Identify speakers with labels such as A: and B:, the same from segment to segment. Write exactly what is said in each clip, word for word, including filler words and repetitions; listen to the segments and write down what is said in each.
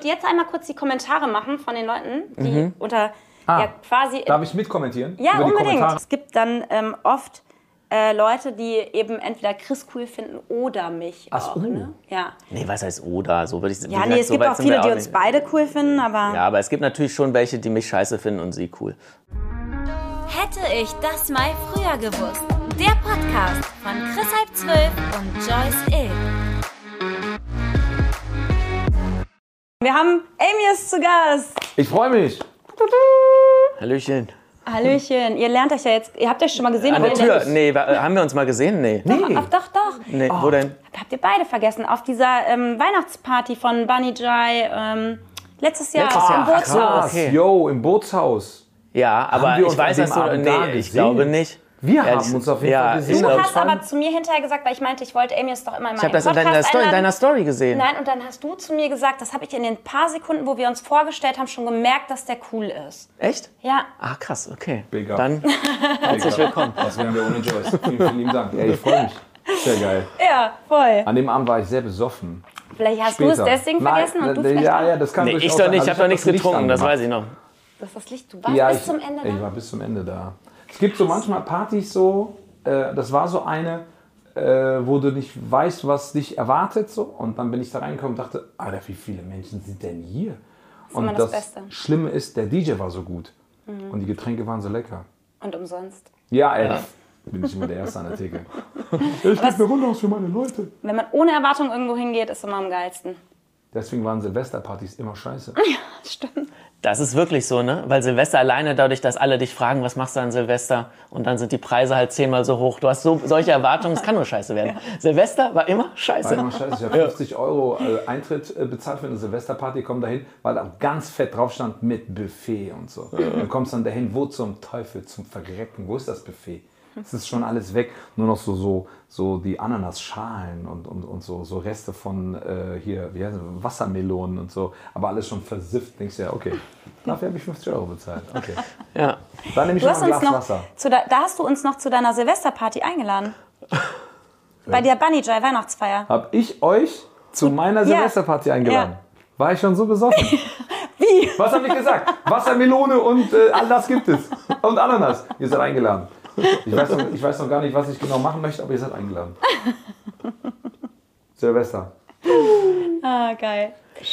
A: möchte jetzt einmal kurz die Kommentare machen von den Leuten, die
B: Mhm.
A: unter
C: Ah,
A: ja, quasi...
C: Darf ich mitkommentieren?
A: Ja,
C: Über die
A: unbedingt.
C: Kommentare?
A: Es gibt dann ähm, oft äh, Leute, die eben entweder Chris cool finden oder mich
C: Ach
A: auch.
C: so.
A: Ne? Ja,
B: Nee, was heißt oder? So würde ich
A: ja
B: wie
A: nee,
B: gesagt,
A: es
B: so
A: gibt
B: weit
A: auch
B: sind
A: viele,
B: wir
A: die
B: auch
A: uns
B: nicht.
A: beide cool finden, aber...
B: Ja, aber es gibt natürlich schon welche, die mich scheiße finden und sie cool.
D: Hätte ich das mal früher gewusst. Der Podcast von Chris halb zwölf und Joyce Ill.
A: Wir haben Amy ist zu Gast.
C: Ich freue mich.
B: Hallöchen.
A: Hallöchen, ihr lernt euch ja jetzt, ihr habt euch schon mal gesehen.
B: An
A: aber
B: der
A: ihr
B: Tür.
A: lernt-
B: Nee, wa- haben wir uns mal gesehen? Nee.
A: Doch, ach, doch, doch.
B: Nee, wo denn?
A: Habt ihr beide vergessen. Auf dieser ähm, Weihnachtsparty von Bunny Jai ähm, letztes Jahr
B: Letztes Jahr,
A: im
B: ach so.
A: Bootshaus.
B: Okay.
C: Yo, im Bootshaus.
B: Ja, aber
C: Haben wir
B: ich
C: uns
B: weiß,
C: an
B: dass
C: dem
B: du...
C: Abend
B: Nee,
C: da
B: ich
C: gesehen?
B: glaube nicht.
C: Wir haben
B: Ehrlich-
C: uns auf jeden
B: ja,
C: Fall gesehen.
B: ich
A: Du
B: glaub,
A: hast aber zu mir hinterher gesagt, weil ich meinte, ich wollte Amy ist doch immer in
B: Ich habe
A: meinen
B: das in deiner
A: Podcast
B: Story, in
A: einladen.
B: deiner Story gesehen.
A: Nein, und dann hast du zu mir gesagt, das habe ich in den paar Sekunden, wo wir uns vorgestellt haben, schon gemerkt, dass der cool ist.
B: Echt?
A: Ja.
B: Ah, krass, okay.
C: Big up.
B: Dann herzlich willkommen.
C: Was wären wir ohne Joyce? Vielen, vielen lieben Dank. Ey, ich freue mich. Sehr geil.
A: Ja, voll.
C: An dem Abend war ich sehr besoffen.
A: Vielleicht hast du es deswegen
C: Nein,
A: vergessen und du
C: äh,
A: vielleicht
C: ja,
A: auch.
C: ja, das kann
B: Nee,
C: durchaus
B: ich doch
C: sein.
B: nicht, ich
C: Also
B: habe doch nichts
C: das Licht
B: getrunken, das
C: angemacht.
B: weiß ich noch.
A: Das ist das Licht. Du warst
C: Ja,
A: bis
C: ich,
A: zum Ende
C: ich
A: da.
C: war bis zum Ende da. Es gibt so manchmal Partys so, äh, das war so eine, äh, wo du nicht weißt, was dich erwartet. So. Und dann bin ich da reingekommen und dachte, Alter, wie viele Menschen sind denn hier?
A: ist
C: Und
A: immer das Beste.
C: Schlimme ist, der D J war so gut. Und die Getränke waren so lecker.
A: Und umsonst.
C: Ja, ey, bin ich immer der Erste an der Theke. Ich gebe mir runter aus für meine Leute.
A: Wenn man ohne Erwartung irgendwo hingeht, ist immer am geilsten.
C: Deswegen waren Silvesterpartys immer scheiße.
A: Stimmt.
B: Das ist wirklich so, ne? Weil Silvester alleine dadurch, dass alle dich fragen, was machst du an Silvester? Und dann sind die Preise halt zehnmal so hoch. Du hast so solche Erwartungen, es kann nur scheiße werden. Silvester war immer scheiße.
C: War immer scheiße. Ich habe fünfzig Euro äh, Eintritt äh, bezahlt für eine Silvesterparty, komm dahin, weil da ganz fett drauf stand mit Buffet und so. Dann kommst du dann dahin, wo zum Teufel, zum Verrecken, wo ist das Buffet? Es ist schon alles weg, nur noch so, so, so die Ananasschalen und, und, und so, so Reste von äh, hier, wie heißt das, Wassermelonen und so, aber alles schon versifft. Denkst du ja, okay, dafür habe ich fünfzig Euro bezahlt. Okay.
B: Ja.
C: Dann nehme ich
A: Du
C: noch
A: hast
C: ein
A: uns
C: Glas
A: noch
C: Wasser.
A: zu da, da hast du uns noch zu deiner Silvesterparty eingeladen. Bei der Bunny Jai Weihnachtsfeier.
C: Habe ich euch zu meiner
A: Ja.
C: Silvesterparty eingeladen?
A: Ja.
C: War ich schon so besoffen?
A: Wie?
C: Was habe ich gesagt? Wassermelone und äh, all das gibt es. Und Ananas. Ihr seid eingeladen. Ich weiß, noch, ich weiß noch gar nicht, was ich genau machen möchte, aber ihr seid eingeladen. Silvester.
A: Ah, geil.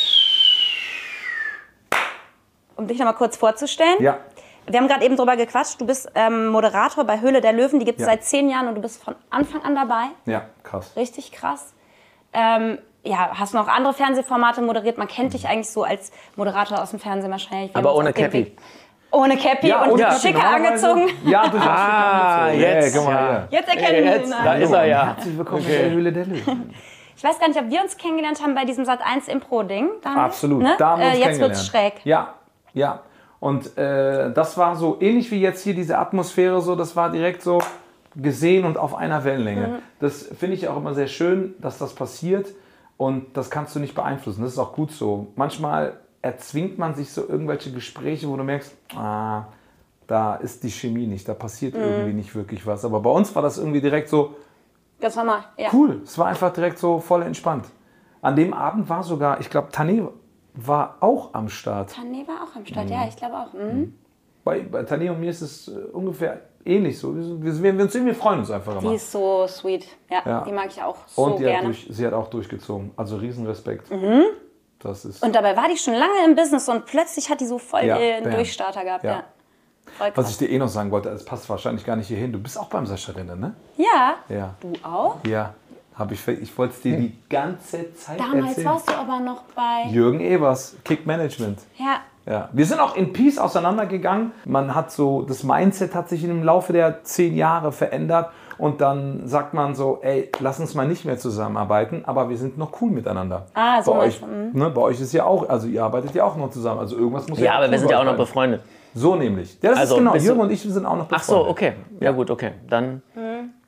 A: Um dich noch mal kurz vorzustellen.
C: Ja.
A: Wir haben gerade eben drüber gequatscht. Du bist ähm, Moderator bei Höhle der Löwen. Die gibt es
C: Ja.
A: seit zehn Jahren und du bist von Anfang an dabei.
C: Ja, krass.
A: Richtig krass. Ähm, ja, hast noch andere Fernsehformate moderiert. Man kennt dich eigentlich so als Moderator aus dem Fernsehen wahrscheinlich. Wir
B: Aber
A: haben uns
B: ohne
A: auf dem
B: Cappy.
A: Weg- Ohne Cappy und
C: ohne Kaffee.
A: schicker
C: Normalerweise-
A: angezogen.
C: Ja, durchaus
B: Ah,
C: schicker angezogen.
B: jetzt,
C: Hey, guck mal
B: ja.
C: hier.
A: Jetzt erkennen wir ihn.
B: Jetzt, da ist er ja.
C: Herzlich willkommen in der Höhle der Löwen.
A: Ich weiß gar nicht, ob wir uns kennengelernt haben bei diesem Sat eins Impro-Ding. Da haben wir-
C: Absolut.
A: Ne?
C: Da haben wir uns
A: äh, jetzt
C: kennengelernt.
A: wird's schräg.
C: Ja, ja. Und äh, das war so ähnlich wie jetzt hier diese Atmosphäre, so, das war direkt so gesehen und auf einer Wellenlänge.
A: Mhm.
C: Das finde ich auch immer sehr schön, dass das passiert und das kannst du nicht beeinflussen. Das ist auch gut so. Manchmal erzwingt man sich so irgendwelche Gespräche, wo du merkst, ah, da ist die Chemie nicht, da passiert
A: Mhm.
C: irgendwie nicht wirklich was. Aber bei uns war das irgendwie direkt so,
A: Ganz normal. Ja.
C: cool. Es war einfach direkt so voll entspannt. An dem Abend war sogar, ich glaube, Tané war auch am Start.
A: Tané war auch am Start. Ja, ich glaube auch. Mhm.
C: Bei, bei Tané und mir ist es äh, ungefähr ähnlich so. Wir, sind- wir, wir, wir, wir freuen uns einfach
A: Die
C: immer.
A: ist so sweet. Ja,
C: Ja.
A: die mag ich auch so
C: Und die hat
A: gerne.
C: durch, sie hat auch durchgezogen. Also Riesenrespekt. Das ist,
A: Und dabei war die schon lange im Business und plötzlich hat die so voll
C: Ja,
A: den
C: bam.
A: Durchstarter gehabt.
C: Ja.
A: Ja. Voll
C: was
A: krass.
C: ich dir eh noch sagen wollte, es passt wahrscheinlich gar nicht hierhin. Du bist auch beim Sascha Renner, ne?
A: Ja.
C: Ja.
A: Du auch?
C: Ja. Hab ich ich wollte es dir die ganze Zeit
A: Damals
C: erzählen.
A: warst du aber noch bei.
C: Jürgen Evers, Kick Management.
A: Ja.
C: Ja, wir sind auch in Peace auseinandergegangen. Man hat so, das Mindset hat sich im Laufe der zehn Jahre verändert und dann sagt man so, ey, lass uns mal nicht mehr zusammenarbeiten, aber wir sind noch cool miteinander.
A: Ah, so
C: bei
A: meinst
C: euch,
A: du, mhm.
C: ne, bei euch ist ja auch, also ihr arbeitet ja auch noch zusammen, also irgendwas muss ja
B: Ja,
C: auch
B: aber wir
C: cool
B: sind ja auch noch
C: bleiben.
B: befreundet.
C: So nämlich. Ja, das
B: Also,
C: ist genau,
B: bist du-
C: Jürgen und ich sind auch noch
B: Ach so,
C: befreundet.
B: okay. Ja gut, okay. Dann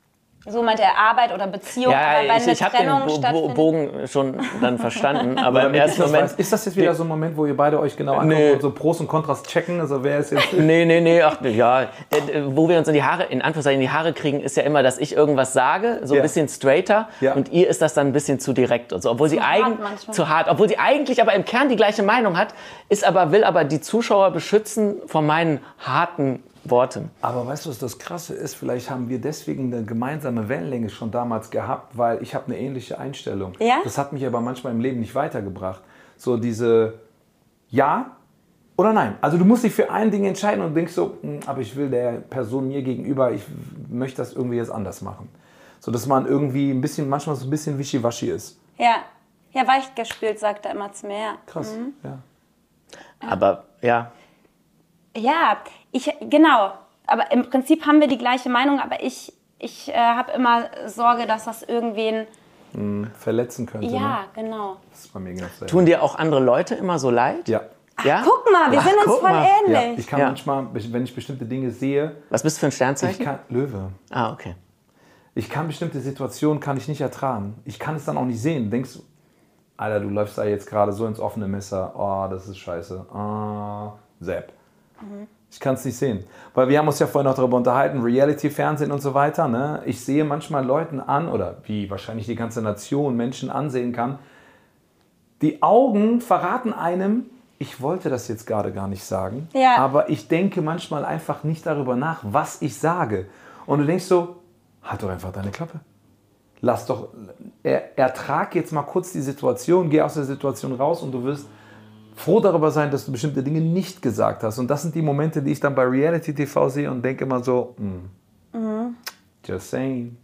A: So meint er Arbeit oder Beziehung,
B: Ja,
A: aber wenn
B: ich,
A: eine
B: ich habe
A: Trennung
B: den Bo Bo
A: stattfindet.
B: Bogen schon dann verstanden, aber im
C: Damit ich
B: ersten
C: das
B: Moment...
C: weiß, ist das jetzt wieder so ein Moment, wo ihr beide euch genau angucken
B: Nee.
C: und so Pros und Kontras checken? Also wer ist jetzt...
B: Nee, nee, nee, ach, ja. Äh, Wo wir uns in die Haare, in Anführungszeichen in die Haare kriegen, ist ja immer, dass ich irgendwas sage, so ein
C: Ja.
B: bisschen straighter
C: Ja.
B: und ihr ist das dann ein bisschen zu direkt und so. Obwohl sie
A: hart
B: eigen,
A: manchmal.
B: zu hart, obwohl sie eigentlich aber im Kern die gleiche Meinung hat, ist aber, will aber die Zuschauer beschützen vor meinen harten Worten.
C: Aber weißt du, was das Krasse ist? Vielleicht haben wir deswegen eine gemeinsame Wellenlänge schon damals gehabt, weil ich habe eine ähnliche Einstellung.
A: Ja?
C: Das hat mich aber manchmal im Leben nicht weitergebracht. So diese Ja oder Nein. Also du musst dich für ein Ding entscheiden und denkst so, "Hm, aber ich will der Person mir gegenüber, ich möchte das irgendwie jetzt anders machen. So dass man irgendwie ein bisschen, manchmal so ein bisschen wischiwaschi ist.
A: Ja. Ja, weichgespült, sagt er immer zu mir. Ja.
C: Krass, ja.
B: Aber ja,
A: Ja, ich, genau. Aber im Prinzip haben wir die gleiche Meinung, aber ich, ich äh, habe immer Sorge, dass das irgendwen...
C: Verletzen könnte.
A: Ja,
C: Ne?
A: genau.
C: Das ist bei mir ganz selten.
B: tun dir auch andere Leute immer so leid?
C: Ja.
B: Ja?
A: Guck mal, wir
B: Ach,
A: sind uns
B: guck
A: voll
B: mal.
C: Ja,
A: ähnlich.
C: ich kann
B: Ja.
C: manchmal, wenn ich bestimmte Dinge sehe,
B: Was bist du für ein
C: ich
B: Sternzeichen?
C: kann, Löwe.
B: Ah, okay.
C: Ich kann bestimmte Situationen kann ich nicht ertragen. Ich kann es dann auch nicht sehen. Denkst du, Alter, du läufst da jetzt gerade so ins offene Messer. Oh, das ist scheiße. Ah, Sepp. Ich kann es nicht sehen. Weil wir haben uns ja vorhin noch darüber unterhalten, Reality-Fernsehen und so weiter. Ne? Ich sehe manchmal Leuten an, oder wie wahrscheinlich die ganze Nation Menschen ansehen kann, die Augen verraten einem, ich wollte das jetzt gerade gar nicht sagen,
A: Ja.
C: aber ich denke manchmal einfach nicht darüber nach, was ich sage. Und du denkst so, halt doch einfach deine Klappe. Lass doch, er, ertrag jetzt mal kurz die Situation, geh aus der Situation raus und du wirst froh darüber sein, dass du bestimmte Dinge nicht gesagt hast. Und das sind die Momente, die ich dann bei Reality T V sehe und denke immer so, mm,
A: Mhm.
C: just saying.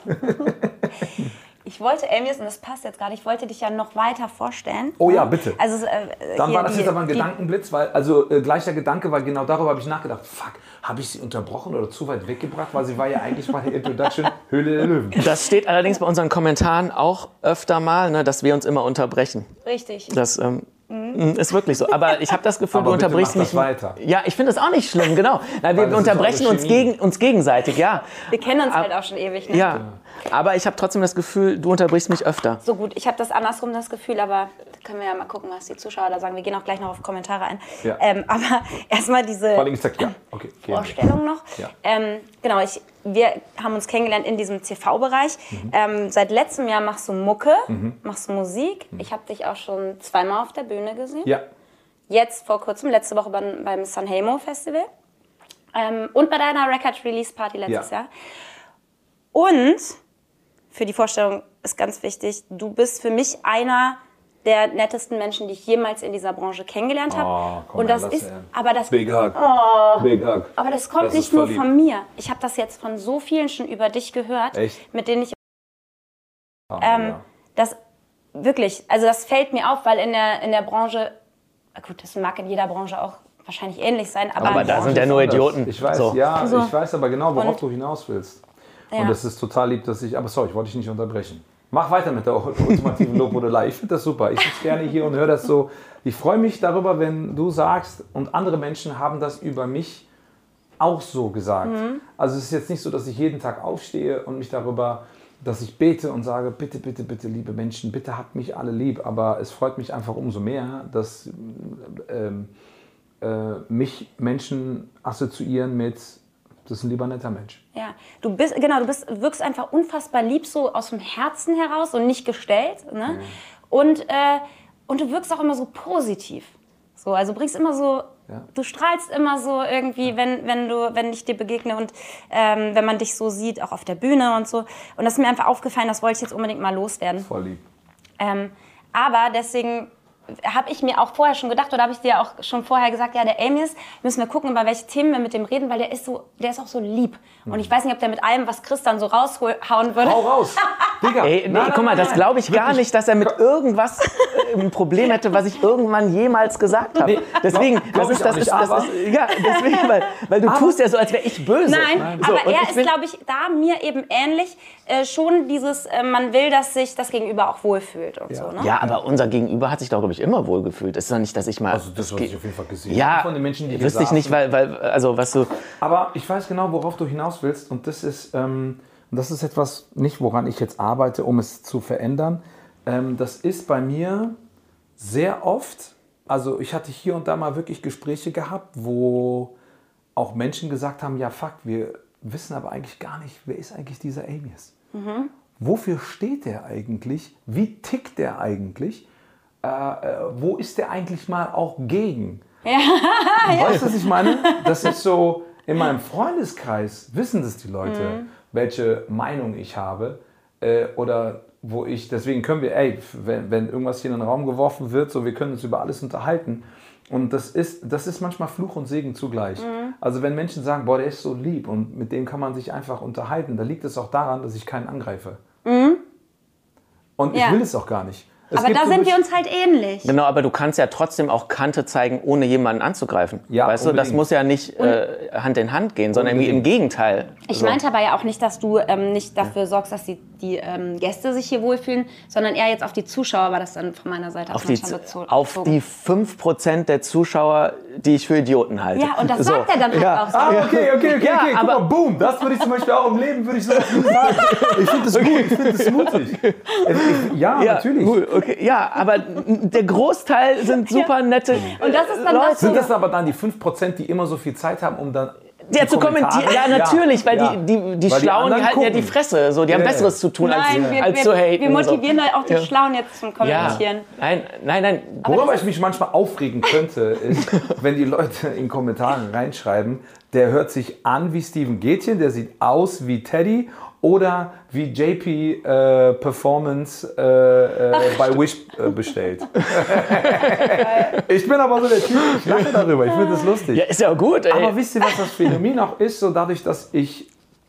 A: Ich wollte, Elmius, und das passt jetzt gerade, ich wollte dich ja noch weiter vorstellen.
C: Oh ja, bitte.
A: Also, äh,
C: Dann
A: hier
C: war das
A: die-
C: jetzt aber ein
A: die-
C: Gedankenblitz, weil, also äh, gleicher Gedanke, weil genau darüber habe ich nachgedacht. Fuck, habe ich sie unterbrochen oder zu weit weggebracht, weil sie war ja eigentlich bei der Introduction Höhle der Löwen.
B: Das steht allerdings bei unseren Kommentaren auch öfter mal, ne, dass wir uns immer unterbrechen.
A: Richtig.
B: Das ähm, ist wirklich so. Aber ich habe das Gefühl,
C: Aber
B: du
C: bitte
B: unterbrichst
C: mach
B: mich.
C: das weiter.
B: Ja, ich finde das auch nicht schlimm, genau. Nein, wir
C: Weil das ist
B: unterbrechen
C: eure
B: uns,
C: Chemie.
B: gegen, uns gegenseitig, ja.
A: Wir kennen uns
B: Ab-
A: halt auch schon ewig, ne?
B: Ja, aber ich habe trotzdem das Gefühl, du unterbrichst mich öfter.
A: So gut, ich habe das andersrum, das Gefühl, aber da können wir ja mal gucken, was die Zuschauer da sagen. Wir gehen auch gleich noch auf Kommentare ein.
C: Ja.
A: Ähm, aber erstmal diese
C: Vor allem gesagt, ja, okay. gehen wir.
A: Vorstellung noch.
C: Ja.
A: Ähm, genau, ich, wir haben uns kennengelernt in diesem T V-Bereich.
C: Mhm.
A: Ähm, seit letztem Jahr machst du Mucke, machst Musik. Ich habe dich auch schon zweimal auf der Bühne gesehen.
C: Ja,
A: Jetzt vor kurzem, letzte Woche beim, beim Sanremo Festival. Ähm, und bei deiner Record-Release-Party letztes
C: Ja.
A: Jahr. Und für die Vorstellung ist ganz wichtig, du bist für mich einer der nettesten Menschen, die ich jemals in dieser Branche kennengelernt habe.
C: Oh, komm,
A: und das
C: lass
A: ist,
C: her.
A: aber das,
C: Big Hug. Big Hug.
A: aber das kommt
C: Das ist
A: nicht
C: voll
A: nur
C: lieb.
A: von mir. Ich habe das jetzt von so vielen schon über dich gehört,
C: Echt?
A: mit denen ich
C: Ah,
A: ähm,
C: ja.
A: das wirklich, also das fällt mir auf, weil in der in der Branche, gut, das mag in jeder Branche auch wahrscheinlich ähnlich sein, aber,
B: Aber da sind ja nur Idioten.
C: Ich weiß,
B: So.
C: ja,
A: So.
C: ich weiß aber genau, worauf
A: Und-
C: du hinaus willst.
A: Ja.
C: Und das ist total lieb, dass ich, aber sorry, ich wollte dich nicht unterbrechen. Mach weiter mit der ultimativen Lobhudelei. Ich finde das super. Ich sitze gerne hier und höre das so. Ich freue mich darüber, wenn du sagst, und andere Menschen haben das über mich auch so gesagt.
A: Mhm.
C: Also es ist jetzt nicht so, dass ich jeden Tag aufstehe und mich darüber, dass ich bete und sage, bitte, bitte, bitte, liebe Menschen, bitte habt mich alle lieb. Aber es freut mich einfach umso mehr, dass ähm, äh, mich Menschen assoziieren mit, das ist ein lieber netter Mensch.
A: ja, du bist genau, du bist wirkst einfach unfassbar lieb so aus dem Herzen heraus und nicht gestellt, ne? Und äh, und du wirkst auch immer so positiv. So, also bringst immer so
C: Ja.
A: Du strahlst immer so irgendwie, wenn, wenn, du, wenn ich dir begegne und ähm, wenn man dich so sieht, auch auf der Bühne und so. Und das ist mir einfach aufgefallen, das wollte ich jetzt unbedingt mal loswerden.
C: Voll lieb.
A: Ähm, aber deswegen habe ich mir auch vorher schon gedacht, oder habe ich dir auch schon vorher gesagt, ja, der Elmius, müssen wir gucken, über welche Themen wir mit dem reden, weil der ist so, der ist auch so lieb. Und ich weiß nicht, ob der mit allem, was Chris dann so raushauen würde.
C: Hau raus! Digga!
B: Ey, nee,
C: Nein,
B: guck mal,
C: nein,
B: das
C: nein.
B: glaube ich gar
C: Wirklich.
B: nicht, dass er mit irgendwas äh, ein Problem hätte, was ich irgendwann jemals gesagt habe.
C: Nee,
B: deswegen,
C: glaub-
B: das
C: glaub
B: ist
C: ich
B: das
C: auch
B: ist,
C: nicht,
B: das
C: aber-
B: ist ja, deswegen, weil, weil du tust ja so, als wäre ich böse.
A: Nein,
B: So,
A: aber
B: und
A: er
B: ich
A: ist,
B: bin-
A: glaube ich, da mir eben ähnlich. Äh, schon dieses, äh, man will, dass sich das Gegenüber auch wohlfühlt und so. Ne?
B: Ja, aber unser Gegenüber hat sich doch, glaube ich, immer wohl gefühlt. Es ist doch nicht, dass ich mal.
C: Also das, was ich auf jeden Fall gesehen
B: ja,
C: habe von den Menschen, die hier
B: wüsste ich nicht,
C: saßen.
B: weil, weil, also was du.
C: Aber ich weiß genau, worauf du hinaus willst. Und das ist, ähm, und das ist etwas nicht, woran ich jetzt arbeite, um es zu verändern. Ähm, das ist bei mir sehr oft, also ich hatte hier und da mal wirklich Gespräche gehabt, wo auch Menschen gesagt haben, ja fuck, wir wissen aber eigentlich gar nicht, wer ist eigentlich dieser Amius? Mhm. Wofür steht der eigentlich? Wie tickt der eigentlich? Äh, äh, wo ist der eigentlich mal auch gegen? Ja. Weißt du, was ich meine? Das ist so, in meinem Freundeskreis wissen das die Leute, mhm. welche Meinung ich habe. Äh, oder wo ich, deswegen können wir, ey, wenn, wenn irgendwas hier in den Raum geworfen wird, so, wir können uns über alles unterhalten. Und das ist, das ist manchmal Fluch und Segen zugleich. Mhm. Also wenn Menschen sagen, boah, der ist so lieb und mit dem kann man sich einfach unterhalten, dann liegt es auch daran, dass ich keinen angreife. Mhm. Und ja. ich will es auch gar nicht. Es
A: aber da sind wir uns halt ähnlich.
B: Genau, aber du kannst ja trotzdem auch Kante zeigen, ohne jemanden anzugreifen. Ja, weißt unbedingt. Du, das muss ja nicht äh, Hand in Hand gehen, sondern im Gegenteil.
A: Ich so. meinte aber ja auch nicht, dass du ähm, nicht dafür ja. sorgst, dass die, die ähm, Gäste sich hier wohlfühlen, sondern eher jetzt auf die Zuschauer war das dann von meiner Seite
B: auf die, bezogen. Auf die fünf Prozent der Zuschauer, die ich für Idioten halte.
A: Ja, und das so. sagt er dann halt ja. auch so.
C: Ah, okay, okay, okay, ja, okay. Aber mal, boom, das würde ich zum Beispiel auch im Leben, würde ich sowas nie sagen. Ich finde das gut, ich finde das mutig. Ich, ja, ja, natürlich.
B: Cool, okay. Ja, aber der Großteil sind super nette
A: und das ist dann
B: Leute.
A: Das
C: sind das aber dann die fünf Prozent, die immer so viel Zeit haben, um dann
B: ja, zu kommentieren? Ja, natürlich, ja, weil ja. die, die, die weil Schlauen, die, die halten gucken. ja die Fresse. So, die ja, haben Besseres zu tun,
A: nein,
B: als,
A: wir,
B: als
A: wir,
B: zu haten.
A: Wir motivieren so. auch die Schlauen jetzt zum Kommentieren.
B: Ja. Nein, nein, nein.
C: Worüber ich mich manchmal aufregen könnte, ist, wenn die Leute in Kommentaren reinschreiben, der hört sich an wie Steven Gätjen, der sieht aus wie Teddy oder wie J P äh, Performance äh, äh, bei Wish äh, bestellt. Ich bin aber so der Typ, ich lache darüber, ich finde das lustig.
B: Ja, ist ja gut, ey.
C: Aber wisst ihr, was das Phänomen auch ist? So dadurch, dass ich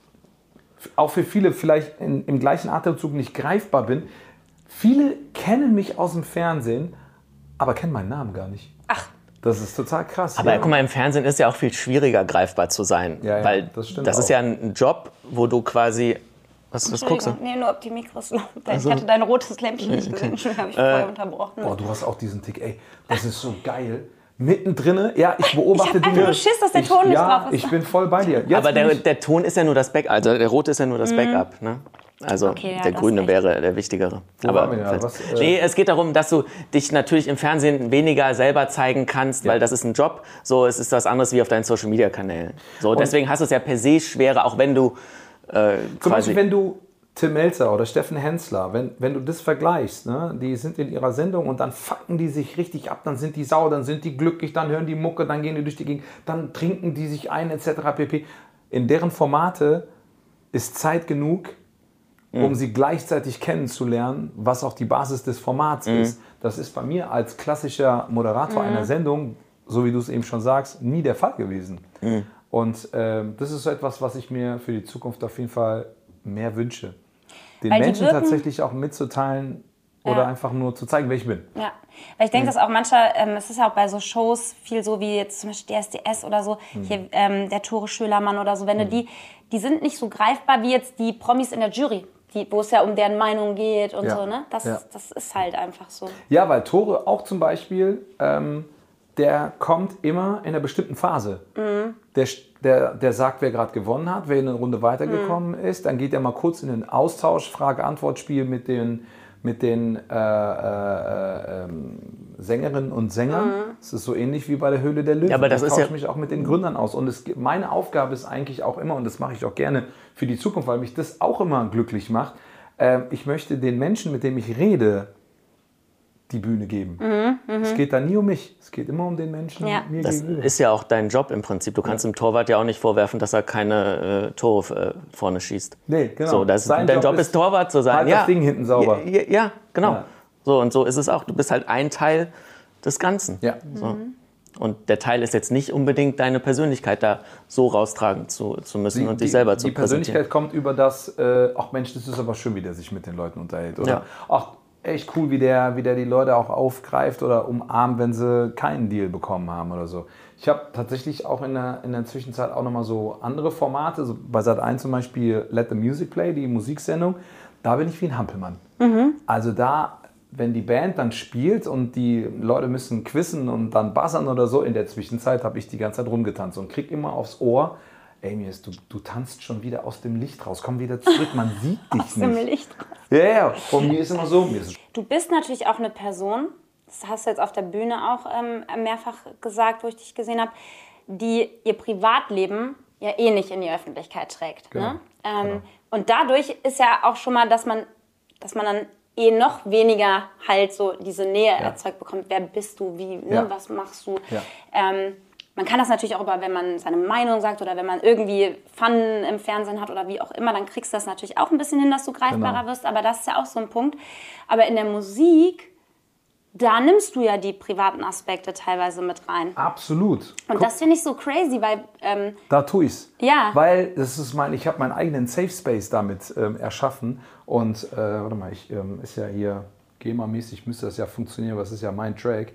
C: auch für viele vielleicht in, im gleichen Atemzug nicht greifbar bin, viele kennen mich aus dem Fernsehen, aber kennen meinen Namen gar nicht.
A: Ach.
C: Das ist total krass.
B: Aber
C: ja.
B: guck mal, im Fernsehen ist ja auch viel schwieriger greifbar zu sein. Ja, ja, weil das, das ist ja ein Job, wo du quasi... Was, was guckst du?
A: Nee, nur ob die Mikros laufen. Also, ich hatte dein rotes Lämpchen nicht gesehen, okay. habe ich vorher äh, unterbrochen.
C: Boah, du hast auch diesen Tick. Ey, das ist so geil. Mittendrin, ja, ich beobachte
A: ich
C: Dinge.
A: Ich habe Schiss, dass der Ton ich, nicht
C: ja,
A: drauf ist.
C: Ich bin voll bei dir. Jetzt
B: aber der, der Ton ist ja nur das Backup, also der rote ist ja nur das Backup, mhm. ne? Also okay, ja, der grüne wäre der wichtigere. Wo aber ja, was, äh nee, es geht darum, dass du dich natürlich im Fernsehen weniger selber zeigen kannst, ja. weil das ist ein Job. So, es ist was anderes wie auf deinen Social Media Kanälen. So, und deswegen hast du es ja per se schwerer, auch wenn du äh,
C: zum Beispiel, wenn du Tim Melzer oder Steffen Hensler, wenn, wenn du das vergleichst, ne, die sind in ihrer Sendung und dann fucken die sich richtig ab, dann sind die sauer, dann sind die glücklich, dann hören die Mucke, dann gehen die durch die Gegend, dann trinken die sich ein et cetera pp. In deren Formate ist Zeit genug, um mhm. sie gleichzeitig kennenzulernen, was auch die Basis des Formats mhm. ist. Das ist bei mir als klassischer Moderator mhm. einer Sendung, so wie du es eben schon sagst, nie der Fall gewesen. Mhm. Und äh, das ist so etwas, was ich mir für die Zukunft auf jeden Fall mehr wünsche. Den weil Menschen wirken, tatsächlich auch mitzuteilen oder ja. einfach nur zu zeigen, wer ich bin.
A: Ja, weil ich denke, mhm. dass auch mancher, ähm, es ist ja auch bei so Shows viel so wie jetzt zum Beispiel D S D S oder so, mhm. hier ähm, der Tore Schölermann oder so, wenn mhm. du die, die sind nicht so greifbar wie jetzt die Promis in der Jury, die, wo es ja um deren Meinung geht und ja. so, ne? Das, ja. das ist halt einfach so.
C: Ja, weil Tore auch zum Beispiel, ähm, der kommt immer in einer bestimmten Phase. Mhm. Der, der, der sagt, wer gerade gewonnen hat, wer in eine Runde weitergekommen mhm. ist. Dann geht er mal kurz in den Austausch, Frage-Antwort-Spiel mit den, mit den äh, äh, äh, Sängerinnen und Sängern. Es mhm. ist so ähnlich wie bei der Höhle der Löwen.
B: Ja, aber das
C: ich
B: ist ja
C: mich auch mit den Gründern aus. Und es, meine Aufgabe ist eigentlich auch immer, und das mache ich auch gerne für die Zukunft, weil mich das auch immer glücklich macht, äh, ich möchte den Menschen, mit denen ich rede, die Bühne geben. Mhm, mh. Es geht da nie um mich. Es geht immer um den Menschen
A: ja.
C: mir
B: das
C: gegenüber.
B: Das ist ja auch dein Job im Prinzip. Du kannst ja. dem Torwart ja auch nicht vorwerfen, dass er keine äh, Tore äh, vorne schießt.
C: Nee, genau.
B: So, das, dein Job, Job ist, Torwart zu sein.
C: Halt
B: ja.
C: das Ding hinten sauber.
B: Ja, ja, ja genau. Ja. So, und so ist es auch. Du bist halt ein Teil des Ganzen.
C: Ja.
B: So. Mhm. Und der Teil ist jetzt nicht unbedingt deine Persönlichkeit da so raustragen zu, zu müssen die, und dich selber
C: die,
B: zu
C: die präsentieren. Die Persönlichkeit kommt über das, äh, ach Mensch, das ist aber schön, wie der sich mit den Leuten unterhält. Oder?
B: Ja.
C: Ach, echt cool, wie der, wie der die Leute auch aufgreift oder umarmt, wenn sie keinen Deal bekommen haben oder so. Ich habe tatsächlich auch in der, in der Zwischenzeit auch nochmal so andere Formate, so bei Sat eins zum Beispiel Let the Music Play, die Musiksendung, da bin ich wie ein Hampelmann. Mhm. Also da, wenn die Band dann spielt und die Leute müssen quizzen und dann buzzern oder so, in der Zwischenzeit habe ich die ganze Zeit rumgetanzt und kriege immer aufs Ohr, Amy, du, du tanzt schon wieder aus dem Licht raus, komm wieder zurück, man sieht dich
A: aus
C: nicht.
A: Aus dem Licht raus.
C: Ja, ja, von mir ist immer so. Mir ist
A: du bist natürlich auch eine Person, das hast du jetzt auf der Bühne auch ähm, mehrfach gesagt, wo ich dich gesehen habe, die ihr Privatleben ja eh nicht in die Öffentlichkeit trägt.
C: Genau.
A: Ne? Ähm,
C: genau.
A: Und dadurch ist ja auch schon mal, dass man, dass man dann eh noch weniger halt so diese Nähe ja. erzeugt bekommt. Wer bist du? Wie? Ne? Ja. Was machst du?
C: Ja.
A: Ähm, man kann das natürlich auch über, wenn man seine Meinung sagt oder wenn man irgendwie Fun im Fernsehen hat oder wie auch immer, dann kriegst du das natürlich auch ein bisschen hin, dass du greifbarer genau. wirst. Aber das ist ja auch so ein Punkt. Aber in der Musik, da nimmst du ja die privaten Aspekte teilweise mit rein.
C: Absolut.
A: Und Guck, das finde ich so crazy, weil... Ähm,
C: da tue ich's.
A: Ja.
C: Weil das ist mein, ich habe meinen eigenen Safe Space damit ähm, erschaffen. Und, äh, warte mal, ich, ähm, ist ja hier GEMA-mäßig, müsste das ja funktionieren, aber es ist ja mein Track.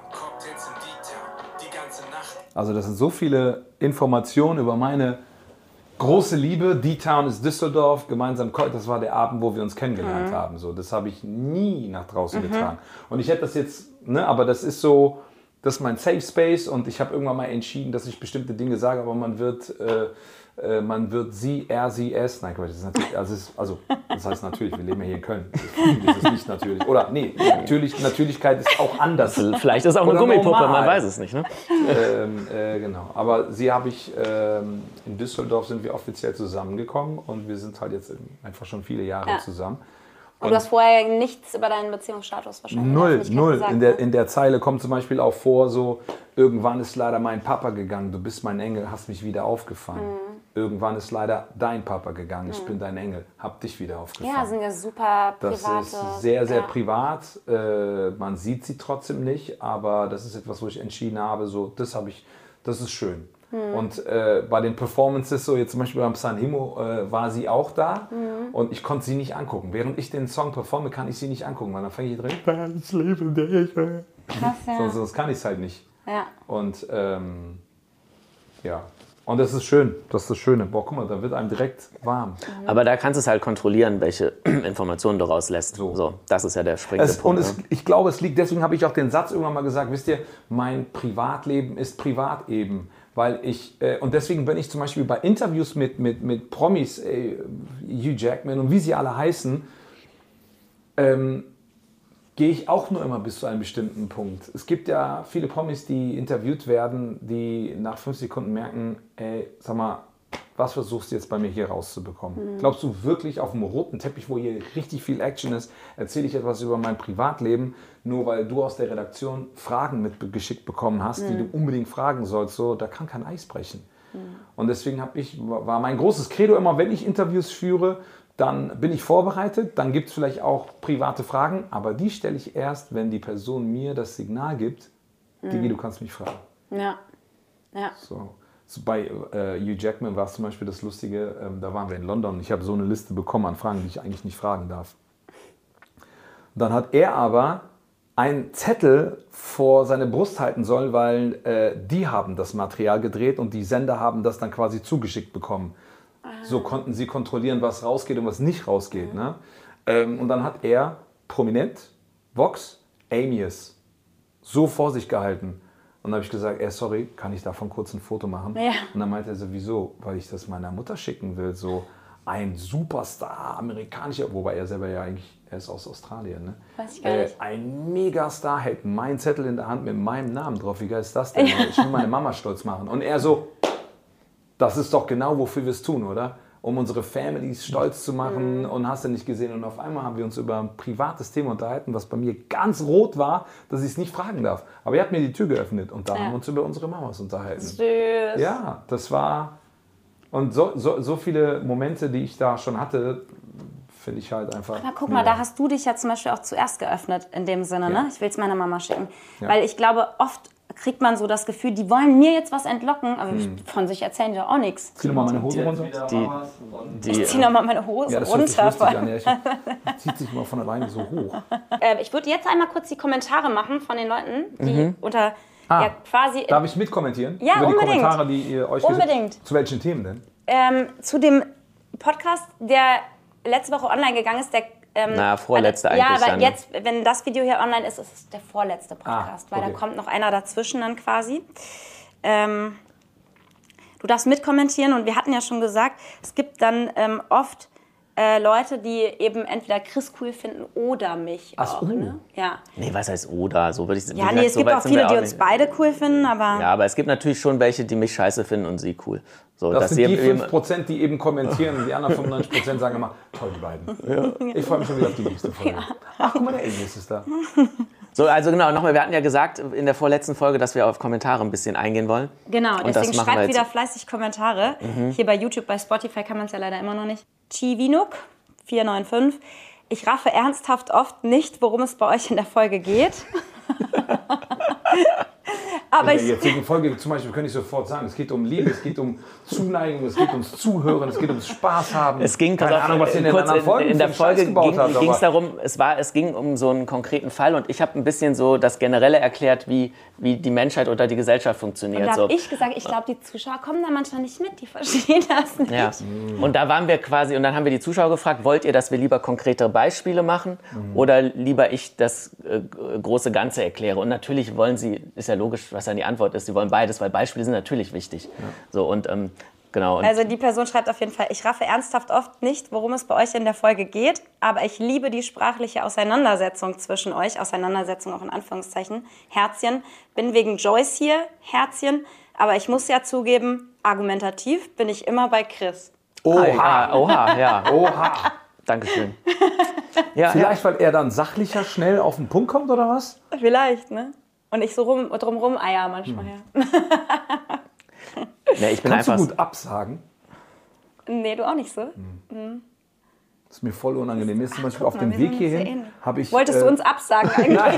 C: Also das sind so viele Informationen über meine große Liebe. D-Town ist Düsseldorf, gemeinsam, das war der Abend, wo wir uns kennengelernt mhm. haben. So, das habe ich nie nach draußen mhm. getragen. Und ich hätte das jetzt, ne, aber das ist so, das ist mein Safe Space und ich habe irgendwann mal entschieden, dass ich bestimmte Dinge sage, aber man wird, äh, äh, man wird sie, er, sie, es, nein, das ist natürlich, also, ist, also das heißt natürlich, wir leben ja hier in Köln, das ist nicht natürlich, oder nee, natürlich, Natürlichkeit ist auch anders.
B: Vielleicht ist es auch eine Gummipuppe, normal. Man weiß es nicht, ne?
C: Ähm, äh, genau, aber sie habe ich, ähm, in Düsseldorf sind wir offiziell zusammengekommen und wir sind halt jetzt einfach schon viele Jahre ja. zusammen.
A: Und, und du hast vorher nichts über deinen Beziehungsstatus wahrscheinlich
C: Null, null.
A: gesagt,
C: in, der,
A: ne?
C: in der Zeile kommt zum Beispiel auch vor, so, irgendwann ist leider mein Papa gegangen, du bist mein Engel, hast mich wieder aufgefangen. Mhm. Irgendwann ist leider dein Papa gegangen, ich mhm. bin dein Engel, hab dich wieder aufgefangen.
A: Ja, sind ja super private...
C: Das ist sehr, sehr
A: ja.
C: privat, äh, man sieht sie trotzdem nicht, aber das ist etwas, wo ich entschieden habe, so, das habe ich, das ist schön. Mhm. Und äh, bei den Performances, so jetzt zum Beispiel beim San Himo, äh, war sie auch da mhm. und ich konnte sie nicht angucken. Während ich den Song performe, kann ich sie nicht angucken, weil dann fange ich drin, das Leben dich. Krass, ja. Sonst, sonst kann ich es halt nicht.
A: Ja.
C: Und ähm, ja, und das ist schön, das ist das Schöne. Boah, guck mal, da wird einem direkt warm.
B: Mhm. Aber da kannst du es halt kontrollieren, welche Informationen du rauslässt. So. So, das ist ja der springende
C: es,
B: Punkt.
C: Und es,
B: ne?
C: ich glaube, es liegt, deswegen habe ich auch den Satz irgendwann mal gesagt, wisst ihr, mein Privatleben ist privat eben. Weil ich, äh, und deswegen bin ich zum Beispiel bei Interviews mit, mit, mit Promis, äh, Hugh Jackman und wie sie alle heißen, ähm, gehe ich auch nur immer bis zu einem bestimmten Punkt. Es gibt ja viele Promis, die interviewt werden, die nach fünf Sekunden merken, ey, sag mal, was versuchst du jetzt bei mir hier rauszubekommen? Mhm. Glaubst du wirklich auf dem roten Teppich, wo hier richtig viel Action ist, erzähle ich etwas über mein Privatleben, nur weil du aus der Redaktion Fragen mitgeschickt bekommen hast, mhm. die du unbedingt fragen sollst? So, da kann kein Eis brechen. Mhm. Und deswegen hab ich, war mein großes Credo immer, wenn ich Interviews führe, dann bin ich vorbereitet, dann gibt es vielleicht auch private Fragen, aber die stelle ich erst, wenn die Person mir das Signal gibt, mhm. Digi, du kannst mich fragen.
A: Ja, ja.
C: So. So bei äh, Hugh Jackman war es zum Beispiel das Lustige, ähm, da waren wir in London und ich habe so eine Liste bekommen an Fragen, die ich eigentlich nicht fragen darf. Und dann hat er aber einen Zettel vor seine Brust halten sollen, weil äh, die haben das Material gedreht und die Sender haben das dann quasi zugeschickt bekommen. Ah. So konnten sie kontrollieren, was rausgeht und was nicht rausgeht. Mhm. Ne? Ähm, und dann hat er prominent Vox Amius so vor sich gehalten. Und dann habe ich gesagt, ey, sorry, kann ich davon kurz ein Foto machen?
A: Ja.
C: Und dann meinte er so, wieso? Weil ich das meiner Mutter schicken will. So ein Superstar, amerikanischer, wobei er selber ja eigentlich, er ist aus Australien, ne?
A: Weiß ich gar nicht.
C: Äh, ein Megastar hält meinen Zettel in der Hand mit meinem Namen drauf. Wie geil ist das denn? Ja. Ich will meine Mama stolz machen. Und er so, das ist doch genau, wofür wir es tun, oder? Um unsere Families stolz zu machen, mhm. und hast du nicht gesehen. Und auf einmal haben wir uns über ein privates Thema unterhalten, was bei mir ganz rot war, dass ich es nicht fragen darf. Aber er hat mir die Tür geöffnet und da ja. haben wir uns über unsere Mamas unterhalten.
A: Süß.
C: Ja, das war... Und so, so, so viele Momente, die ich da schon hatte, finde ich halt einfach...
A: Aber guck mega. Mal, da hast du dich ja zum Beispiel auch zuerst geöffnet, in dem Sinne, ja. ne? Ich will es meiner Mama schicken. Ja. Weil ich glaube, oft kriegt man so das Gefühl, die wollen mir jetzt was entlocken, aber hm. von sich erzählen die auch nichts.
C: Zieh nochmal meine Hose runter.
B: Die, die,
A: ich zieh nochmal meine Hose
C: ja, das
A: runter.
C: An. Ja, ich, zieht sich mal von alleine so hoch.
A: Äh, ich würde jetzt einmal kurz die Kommentare machen von den Leuten, die
C: mhm.
A: unter...
C: Ah,
A: ja, quasi
C: darf ich mitkommentieren?
A: Ja,
C: über
A: unbedingt.
C: Die Kommentare, die ihr euch
A: unbedingt.
C: Gesagt, zu welchen Themen denn?
A: Ähm, zu dem Podcast, der letzte Woche online gegangen ist, der ähm,
B: Na, vorletzte
A: also,
B: eigentlich.
A: Ja, aber
B: dann.
A: jetzt, wenn das Video hier online ist, ist es der vorletzte Podcast,
C: ah, okay.
A: weil da kommt noch einer dazwischen dann quasi. Ähm, du darfst mitkommentieren und wir hatten ja schon gesagt, es gibt dann ähm, oft äh, Leute, die eben entweder Chris cool finden oder mich
C: Ach,
A: auch.
C: uh.
A: Ne? Ja.
B: Nee, was heißt oder? So würde ich
A: Ja, nee, es
B: so
A: gibt auch viele, die uns beide cool finden, aber...
B: Ja, aber es gibt natürlich schon welche, die mich scheiße finden und sie cool. So,
C: das
B: dass
C: sind die
B: eben,
C: fünf Prozent, die eben kommentieren und die anderen fünfundneunzig Prozent sagen immer, toll, die beiden. Ja. Ich freue mich schon wieder auf die nächste Folge. Ja. Ach, guck mal, der Alias ist da.
B: So, also genau, nochmal, wir hatten ja gesagt in der vorletzten Folge, dass wir auf Kommentare ein bisschen eingehen wollen.
A: Genau,
B: und
A: deswegen schreibt wieder fleißig Kommentare. Mhm. Hier bei YouTube, bei Spotify kann man es ja leider immer noch nicht. Chivinuk vier neun fünf. Ich raffe ernsthaft oft nicht, worum es bei euch in der Folge geht. Aber
C: in der jetzigen Folge zum Beispiel könnte ich sofort sagen, es geht um Liebe, es geht um Zuneigung, es geht ums Zuhören, es geht ums Spaß haben.
B: Es ging
C: keine Ahnung, was ihr in den anderen Folgen
B: in, in der Folge ging es darum, es war, es ging um so einen konkreten Fall und ich habe ein bisschen so das Generelle erklärt, wie, wie die Menschheit oder die Gesellschaft funktioniert.
A: Und da habe
B: so.
A: ich gesagt, ich glaube, die Zuschauer kommen da manchmal nicht mit, die verstehen das nicht.
B: Ja. Und da waren wir quasi, und dann haben wir die Zuschauer gefragt, wollt ihr, dass wir lieber konkretere Beispiele machen mhm. oder lieber ich das äh, große Ganze erkläre? Und natürlich wollen sie, ist ja logisch, was dann die Antwort ist, sie wollen beides, weil Beispiele sind natürlich wichtig. Ja. So, und, ähm, genau, und
A: also die Person schreibt auf jeden Fall, ich raffe ernsthaft oft nicht, worum es bei euch in der Folge geht, aber ich liebe die sprachliche Auseinandersetzung zwischen euch, Auseinandersetzung auch in Anführungszeichen, Herzchen, bin wegen Joyce hier, Herzchen, aber ich muss ja zugeben, argumentativ bin ich immer bei Chris.
B: Oha, oha, ja.
C: Oha.
B: Dankeschön. Ja,
C: vielleicht, ja. weil er dann sachlicher schnell auf den Punkt kommt, oder was?
A: Vielleicht, ne? Und ich so rum, drumrum eier manchmal, hm. ja.
B: Nee, ich bin
C: Kannst
B: einfach
C: du gut absagen?
A: Nee, du auch nicht so. Hm.
C: Hm. Das ist mir voll unangenehm. Mir ist zum Beispiel auf dem Weg hierhin habe ich...
A: Wolltest äh, du uns absagen eigentlich?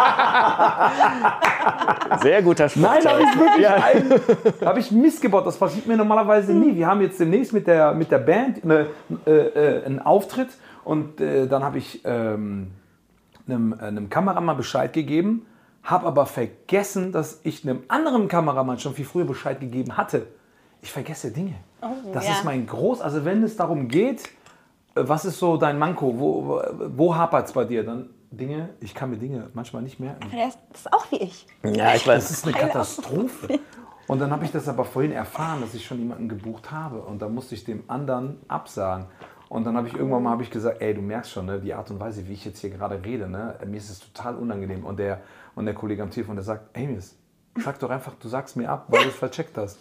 B: Sehr guter Spruch.
C: Nein, habe ich wirklich ja. habe ich Mist gebaut. Das passiert mir normalerweise nie. Wir haben jetzt demnächst mit der, mit der Band eine, äh, äh, einen Auftritt und äh, dann habe ich ähm, einem, einem Kameramann Bescheid gegeben, habe aber vergessen, dass ich einem anderen Kameramann schon viel früher Bescheid gegeben hatte. Ich vergesse Dinge. Oh, das ja. ist mein Groß... Also wenn es darum geht, was ist so dein Manko, wo, wo hapert es bei dir? Dann Dinge, ich kann mir Dinge manchmal nicht merken.
A: Aber das ist auch wie ich.
B: Ja, ich weiß.
C: Das ist eine Katastrophe. Und dann habe ich das aber vorhin erfahren, dass ich schon jemanden gebucht habe. Und da musste ich dem anderen absagen. Und dann habe ich irgendwann mal hab ich gesagt, ey, du merkst schon, ne, die Art und Weise, wie ich jetzt hier gerade rede, ne, mir ist es total unangenehm. Und der, und der Kollege am Telefon, der sagt, ey, sag doch einfach, du sagst mir ab, weil du es vercheckt hast.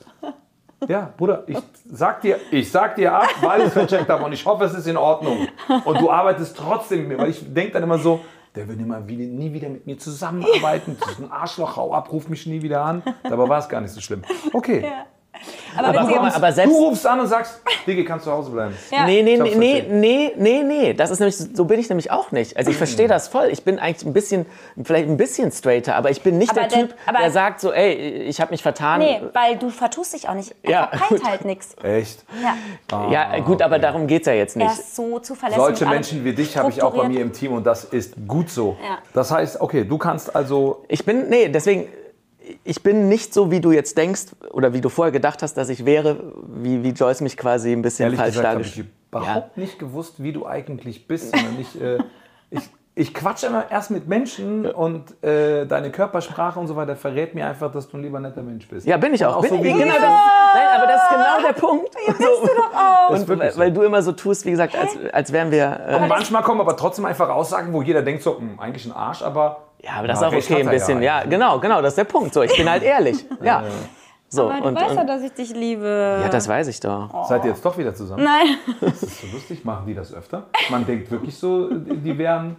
C: Ja, Bruder, ich sag dir, ich sag dir ab, weil ich es vercheckt habe und ich hoffe, es ist in Ordnung. Und du arbeitest trotzdem mit mir, weil ich denke dann immer so, der will immer wieder, nie wieder mit mir zusammenarbeiten, das ist ein Arschloch, hau ab, ruf mich nie wieder an. Dabei war es gar nicht so schlimm. Okay.
A: Ja.
B: Aber, aber,
C: du,
B: aber, aber selbst
C: du rufst an und sagst, Digi, kannst zu Hause bleiben.
B: Ja. Nee, nee, nee, nee, nee, nee, nee. Das ist nämlich, so bin ich nämlich auch nicht. Also ich verstehe das voll. Ich bin eigentlich ein bisschen, vielleicht ein bisschen straighter, aber ich bin nicht aber der, der Typ, der sagt so, ey, ich habe mich vertan.
A: Nee, weil du vertust dich auch nicht. Er
B: ja,
A: verpeilt halt nichts.
C: Echt?
A: Ja.
C: Ah,
B: ja, gut, aber darum geht es ja jetzt nicht.
A: Er ist so zuverlässig.
C: Solche Menschen wie dich habe ich auch bei mir im Team und das ist gut so.
A: Ja.
C: Das heißt, okay, du kannst also...
B: Ich bin, nee, deswegen... Ich bin nicht so, wie du jetzt denkst oder wie du vorher gedacht hast, dass ich wäre, wie, wie Joyce mich quasi ein bisschen
C: Ehrlich
B: falsch
C: dargestellt. Ich habe überhaupt
B: ja.
C: nicht gewusst, wie du eigentlich bist. Ich, äh, ich, ich quatsche immer erst mit Menschen und äh, deine Körpersprache und so weiter verrät mir einfach, dass du ein lieber netter Mensch bist.
B: Ja, bin ich auch. auch bin
C: so
B: ich, genau das, nein, aber das ist genau der Punkt.
A: Ja, bist du doch auch.
B: Und weil, so. weil du immer so tust, wie gesagt, als, als wären wir...
C: Äh, und manchmal kommen aber trotzdem einfach Aussagen, wo jeder denkt so, mh, eigentlich ein Arsch, aber...
B: Ja, aber das ist auch okay, ein bisschen. Ja, genau, genau, das ist der Punkt. So, ich bin halt ehrlich. Ja.
A: So, aber du
B: und,
A: weißt ja,
B: und,
A: dass ich dich liebe.
B: Ja, das weiß ich doch.
C: Oh. Seid ihr jetzt doch wieder zusammen?
A: Nein.
C: Das ist so lustig. Machen die das öfter? Man denkt wirklich so, die wären...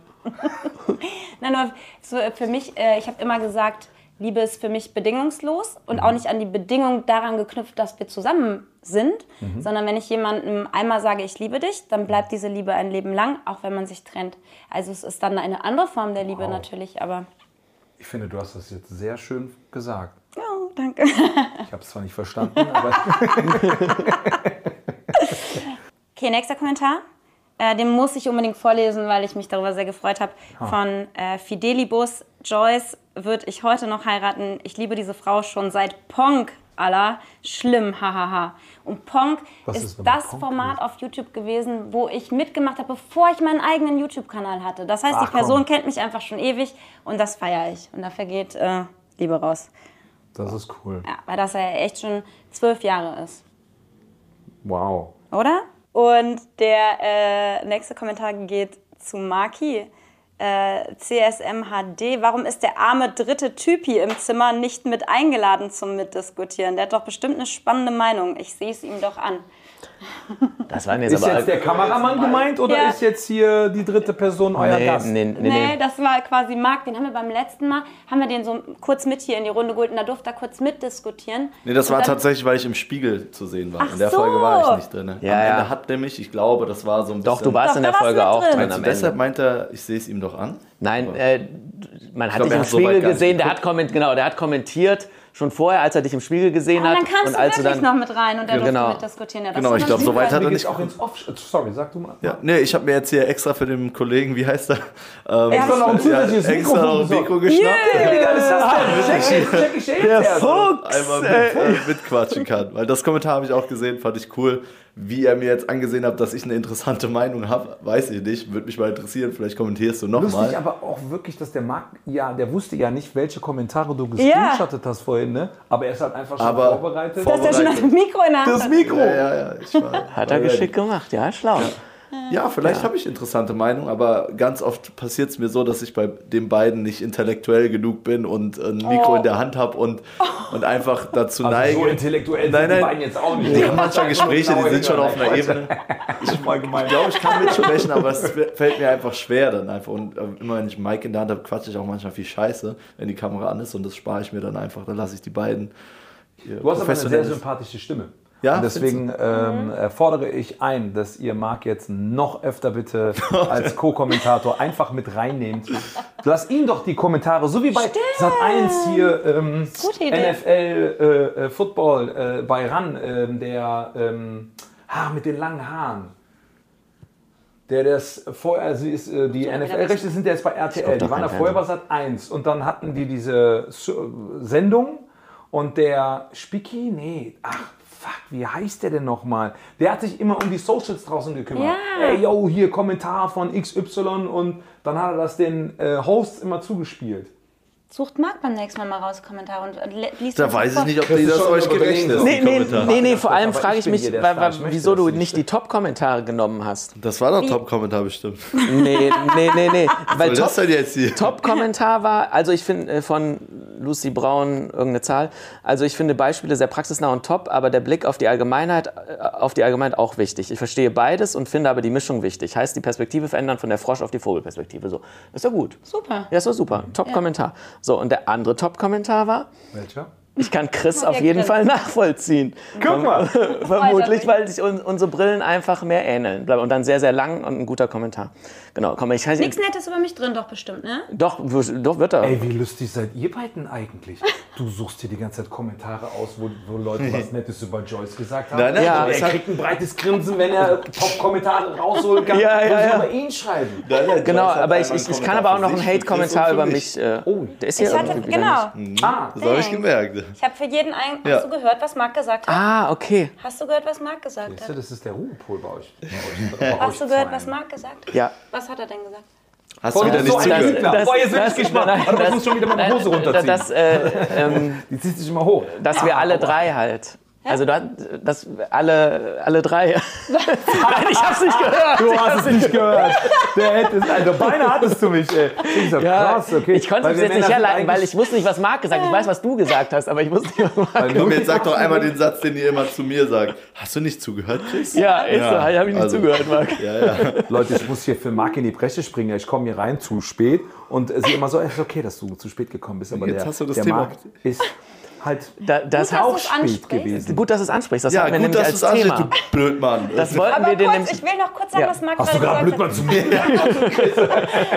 A: Nein, nur so für mich, äh, ich habe immer gesagt, Liebe ist für mich bedingungslos und auch nicht an die Bedingung daran geknüpft, dass wir zusammen sind, mhm. sondern wenn ich jemandem einmal sage, ich liebe dich, dann bleibt diese Liebe ein Leben lang, auch wenn man sich trennt. Also es ist dann eine andere Form der Liebe wow. natürlich, aber...
C: Ich finde, du hast das jetzt sehr schön gesagt.
A: Oh, danke.
C: Ich habe es zwar nicht verstanden, aber...
A: Okay, nächster Kommentar. Äh, den muss ich unbedingt vorlesen, weil ich mich darüber sehr gefreut habe.
C: Ah.
A: Von äh, Fidelibus. Joyce würde ich heute noch heiraten. Ich liebe diese Frau schon seit Ponk. Allah, schlimm, hahaha. Und Ponk
C: Was
A: ist,
C: ist
A: das
C: Ponk
A: Format
C: gewesen?
A: auf YouTube gewesen, wo ich mitgemacht habe, bevor ich meinen eigenen YouTube-Kanal hatte. Das heißt,
C: Ach,
A: die Person
C: komm.
A: kennt mich einfach schon ewig und das feiere ich. Und dafür geht äh, Liebe raus.
C: Das ist cool.
A: Ja, weil das ja echt schon zwölf Jahre ist.
C: Wow.
A: Oder? Und der äh, nächste Kommentar geht zu Maki. Äh, C S M H D, warum ist der arme dritte Typi im Zimmer nicht mit eingeladen zum Mitdiskutieren? Der hat doch bestimmt eine spannende Meinung. Ich sehe es ihm doch an.
B: Das waren jetzt
C: ist
B: aber
C: jetzt der Kameramann gemeint oder
A: ja.
C: ist jetzt hier die dritte Person euer
B: nee,
C: Gast?
B: Nee, nee,
A: nee,
B: nee,
A: das war quasi Marc. Den haben wir beim letzten Mal, haben wir den so kurz mit hier in die Runde geholt und da durfte er kurz mitdiskutieren.
E: Nee, das
A: und
E: war
A: dann,
E: tatsächlich, weil ich im Spiegel zu sehen war.
A: Ach
E: in der
A: so.
E: Folge war ich nicht drin.
B: Ja,
E: Am
B: ja.
E: Ende hat nämlich, ich glaube, das war so ein bisschen...
B: Doch, du warst
A: Doch,
B: in der
A: da warst
B: Folge
A: du
B: auch
A: drin.
B: drin
E: Meinst
B: am
E: du, deshalb
B: Ende.
E: meint er, ich sehe es ihm doch an?
B: Nein, äh, man hat
E: glaub,
B: dich
E: er
B: im
E: hat so weit
B: Spiegel
E: gar nicht
B: gesehen, der
E: geguckt.
B: hat, komment, genau, der hat kommentiert, schon vorher, als er dich im Spiegel gesehen
A: und
B: hat.
A: dann kamst
B: und
A: du
B: als
A: wirklich
B: du dann,
A: noch mit rein und er durfte
B: genau.
A: mitdiskutieren. Ja, das
E: Genau,
A: war
E: ich glaube, so weit hat er
C: Mir
E: nicht
C: geht's auch ins Off. Sorry, sag du mal.
E: Ja, nee, ich habe mir jetzt hier extra für den Kollegen, wie heißt er? Ähm,
C: Extra noch ein zusätzliches
E: ja, extra noch ein Mikro geschnappt.
C: Wie legal ist das denn? Check, check ich jetzt
B: Der
C: erst.
B: Fuchs!
E: Einmal mit, äh, mitquatschen kann. Weil das Kommentar habe ich auch gesehen, fand ich cool. Wie er mir jetzt angesehen hat, dass ich eine interessante Meinung habe, weiß ich nicht. Würde mich mal interessieren, vielleicht kommentierst du nochmal.
C: Lustig aber auch wirklich, dass der Marc, ja, der wusste ja nicht, welche Kommentare du gescreenshottet hast vorhin, ne? Aber er ist halt einfach schon
E: Aber
C: vorbereitet.
A: Dass der schon das Mikro in der Hand
C: Das
A: hat.
C: Mikro!
E: Ja, ja, ja. Ich war,
B: Hat er geschickt gemacht, ja, schlau.
E: Ja, vielleicht habe ich interessante Meinung, aber ganz oft passiert es mir so, dass ich bei den beiden nicht intellektuell genug bin und ein Mikro
A: Oh.
E: in der Hand habe und, und einfach dazu
C: Also
E: neige.
C: so intellektuell
E: Nein,
C: sind die
E: nein.
C: beiden jetzt auch nicht.
E: Die haben manchmal Gespräche, die sind schon auf einer Ebene.
C: Ich mal gemein.
E: Ich glaube, ich kann mitsprechen, aber es fällt mir einfach schwer dann einfach. Und äh, immer wenn ich einen Mic in der Hand habe, quatsche ich auch manchmal viel Scheiße, wenn die Kamera an ist und das spare ich mir dann einfach. Dann lasse ich die beiden.
C: Du hast aber eine sehr sympathische Stimme.
E: Ja,
C: und deswegen ähm, äh, fordere ich ein, dass ihr Marc jetzt noch öfter bitte als Co-Kommentator einfach mit reinnehmt. Lass ihn doch die Kommentare, so wie bei Sat eins hier, ähm, N F L äh, äh, Football äh, bei RAN, äh, der ähm, ah, mit den langen Haaren. Der das vorher, also ist, äh, die N F L-Rechte sind ja jetzt bei R T L, die waren da vorher bei Sat eins und dann hatten die diese Sendung und der Spicki, nee, ach, fuck, wie heißt der denn nochmal? Der hat sich immer um die Socials draußen gekümmert.
A: Ja.
C: Ey, yo, hier Kommentar von X Y und dann hat er das den äh, Hosts immer zugespielt.
A: Sucht Marc beim nächsten Mal mal raus Kommentare und le- liest
E: Da
A: uns
E: weiß ich
A: vor.
E: nicht, ob die das euch gerecht ist.
B: Nee,
E: die
B: nee,
E: Kommentare.
B: nee, nee, vor allem
C: Aber
B: frage
C: ich
B: ich
C: bin
B: mich,
C: hier der
B: wa-
C: Star,
B: wa-
C: ich möchte
B: wieso
C: das
B: du
C: nicht.
B: nicht die Top-Kommentare genommen hast.
E: Das war doch Top-Kommentar bestimmt.
B: Nee, nee, nee, nee. Weil
E: Was soll das
B: Top,
E: denn jetzt hier?
B: Top-Kommentar war, also ich finde äh, von Lucy Braun irgendeine Zahl, also ich finde Beispiele sehr praxisnah und top, aber der Blick auf die Allgemeinheit, äh, auf die Allgemeinheit auch wichtig. Ich verstehe beides und finde aber die Mischung wichtig. Heißt, die Perspektive verändern von der Frosch auf die Vogelperspektive. So, das ist ja gut.
A: Super.
B: Ja, das war super. Top-Kommentar. So, und der andere Top-Kommentar war,
C: Welcher?
B: ich kann Chris
A: Ja,
B: auf jeden
A: Chris.
B: Fall nachvollziehen.
C: Guck mal!
B: Vermutlich, weil sich un unsere Brillen einfach mehr ähneln. Und dann sehr, sehr lang und ein guter Kommentar. Genau, komm, ich heiße.
A: Nichts Nettes über mich drin, doch bestimmt, ne?
B: Doch, w- doch wird er.
C: Ey, wie lustig seid ihr beiden eigentlich? Du suchst hier die ganze Zeit Kommentare aus, wo, wo Leute was Nettes über Joyce gesagt haben.
E: Nein, nein,
B: Ja,
C: Und
E: das
C: er
E: hat-
C: kriegt ein breites Grinsen, wenn er Top-Kommentare rausholen kann.
B: Ja, ja,
C: Muss ich
B: ja.
C: über ihn schreiben.
E: Nein, nein,
B: Genau,
E: Joyce hat
B: aber ich,
E: einmal
B: ich,
E: einen
B: ich kann aber auch noch einen
E: Kommentar für sich,
B: Hate-Kommentar
E: für
B: über
E: mich.
B: mich. Äh,
C: Oh,
B: der ist hier
A: Ich hatte,
B: irgendwie
A: genau.
C: Ah,
E: Das habe ich gemerkt.
A: Ich habe für jeden einen.
E: Ja.
A: Hast du gehört, was Marc gesagt hat?
B: Ah, okay.
A: Hast du gehört, was Marc gesagt
C: siehst du,
A: hat?
C: das ist der Ruhepol bei euch. Bei euch, bei
A: Hast
C: euch
A: du gehört,
C: zweien.
A: was Marc gesagt hat?
B: Ja.
A: Was hat er denn gesagt?
E: Hast du
C: Voll,
E: wieder
C: das ist
E: nicht
C: so ein
E: zugehört?
C: Lügner.
B: Das-
C: Boah, jetzt bin
B: das-
C: ich gespannt.
B: nein,
C: Aber ich
B: das-
C: muss schon wieder meine Hose
B: Nein,
C: runterziehen.
B: Das, äh, ähm,
C: Die zieht sich immer hoch.
B: dass wir alle drei halt. Also, da- dass alle, alle drei. Nein, ich hab's nicht gehört.
C: Du hast es nicht gehört. Der hätte es, also beinahe hattest du mich, ey. Ich so,
B: Ja,
C: krass, okay.
B: ich konnte
C: Weil
B: es
C: wir
B: jetzt nicht
C: Männer sind
B: herleiten, weil
C: eigentlich-
B: ich wusste nicht, was Marc gesagt hat. Ich weiß, was du gesagt hast, aber ich wusste nicht, was Marc
E: Komm, jetzt sag doch einmal den Satz, den ihr immer zu mir sagt. Hast du nicht zugehört, Chris?
B: Ja, ist so. Ich habe ich nicht
E: also-
B: zugehört, Marc.
E: Ja, ja.
C: Leute, ich muss hier für Marc in die Bresche springen. Ich komme hier rein zu spät und sie immer so, es ist okay, dass du zu spät gekommen bist. Aber
E: Jetzt
C: der,
E: hast du das
C: der
E: Thema-
C: Marc ist halt
B: Da, das
A: dass
C: auch
A: du's
C: spät
A: ansprichst.
C: gewesen.
B: gut, dass du es ansprichst. Das
E: Ja,
B: hatten wir
E: gut,
B: nämlich
E: dass
B: als
E: du es ansprichst,
B: Thema.
E: du Blödmann.
B: Das wollten
A: Aber
B: wir dir
A: kurz,
B: nämlich.
A: ich will noch kurz sagen,
B: Ja.
A: was Marc
C: Hast du
A: gerade
C: gerade
A: gesagt
C: Blödmann zu mir?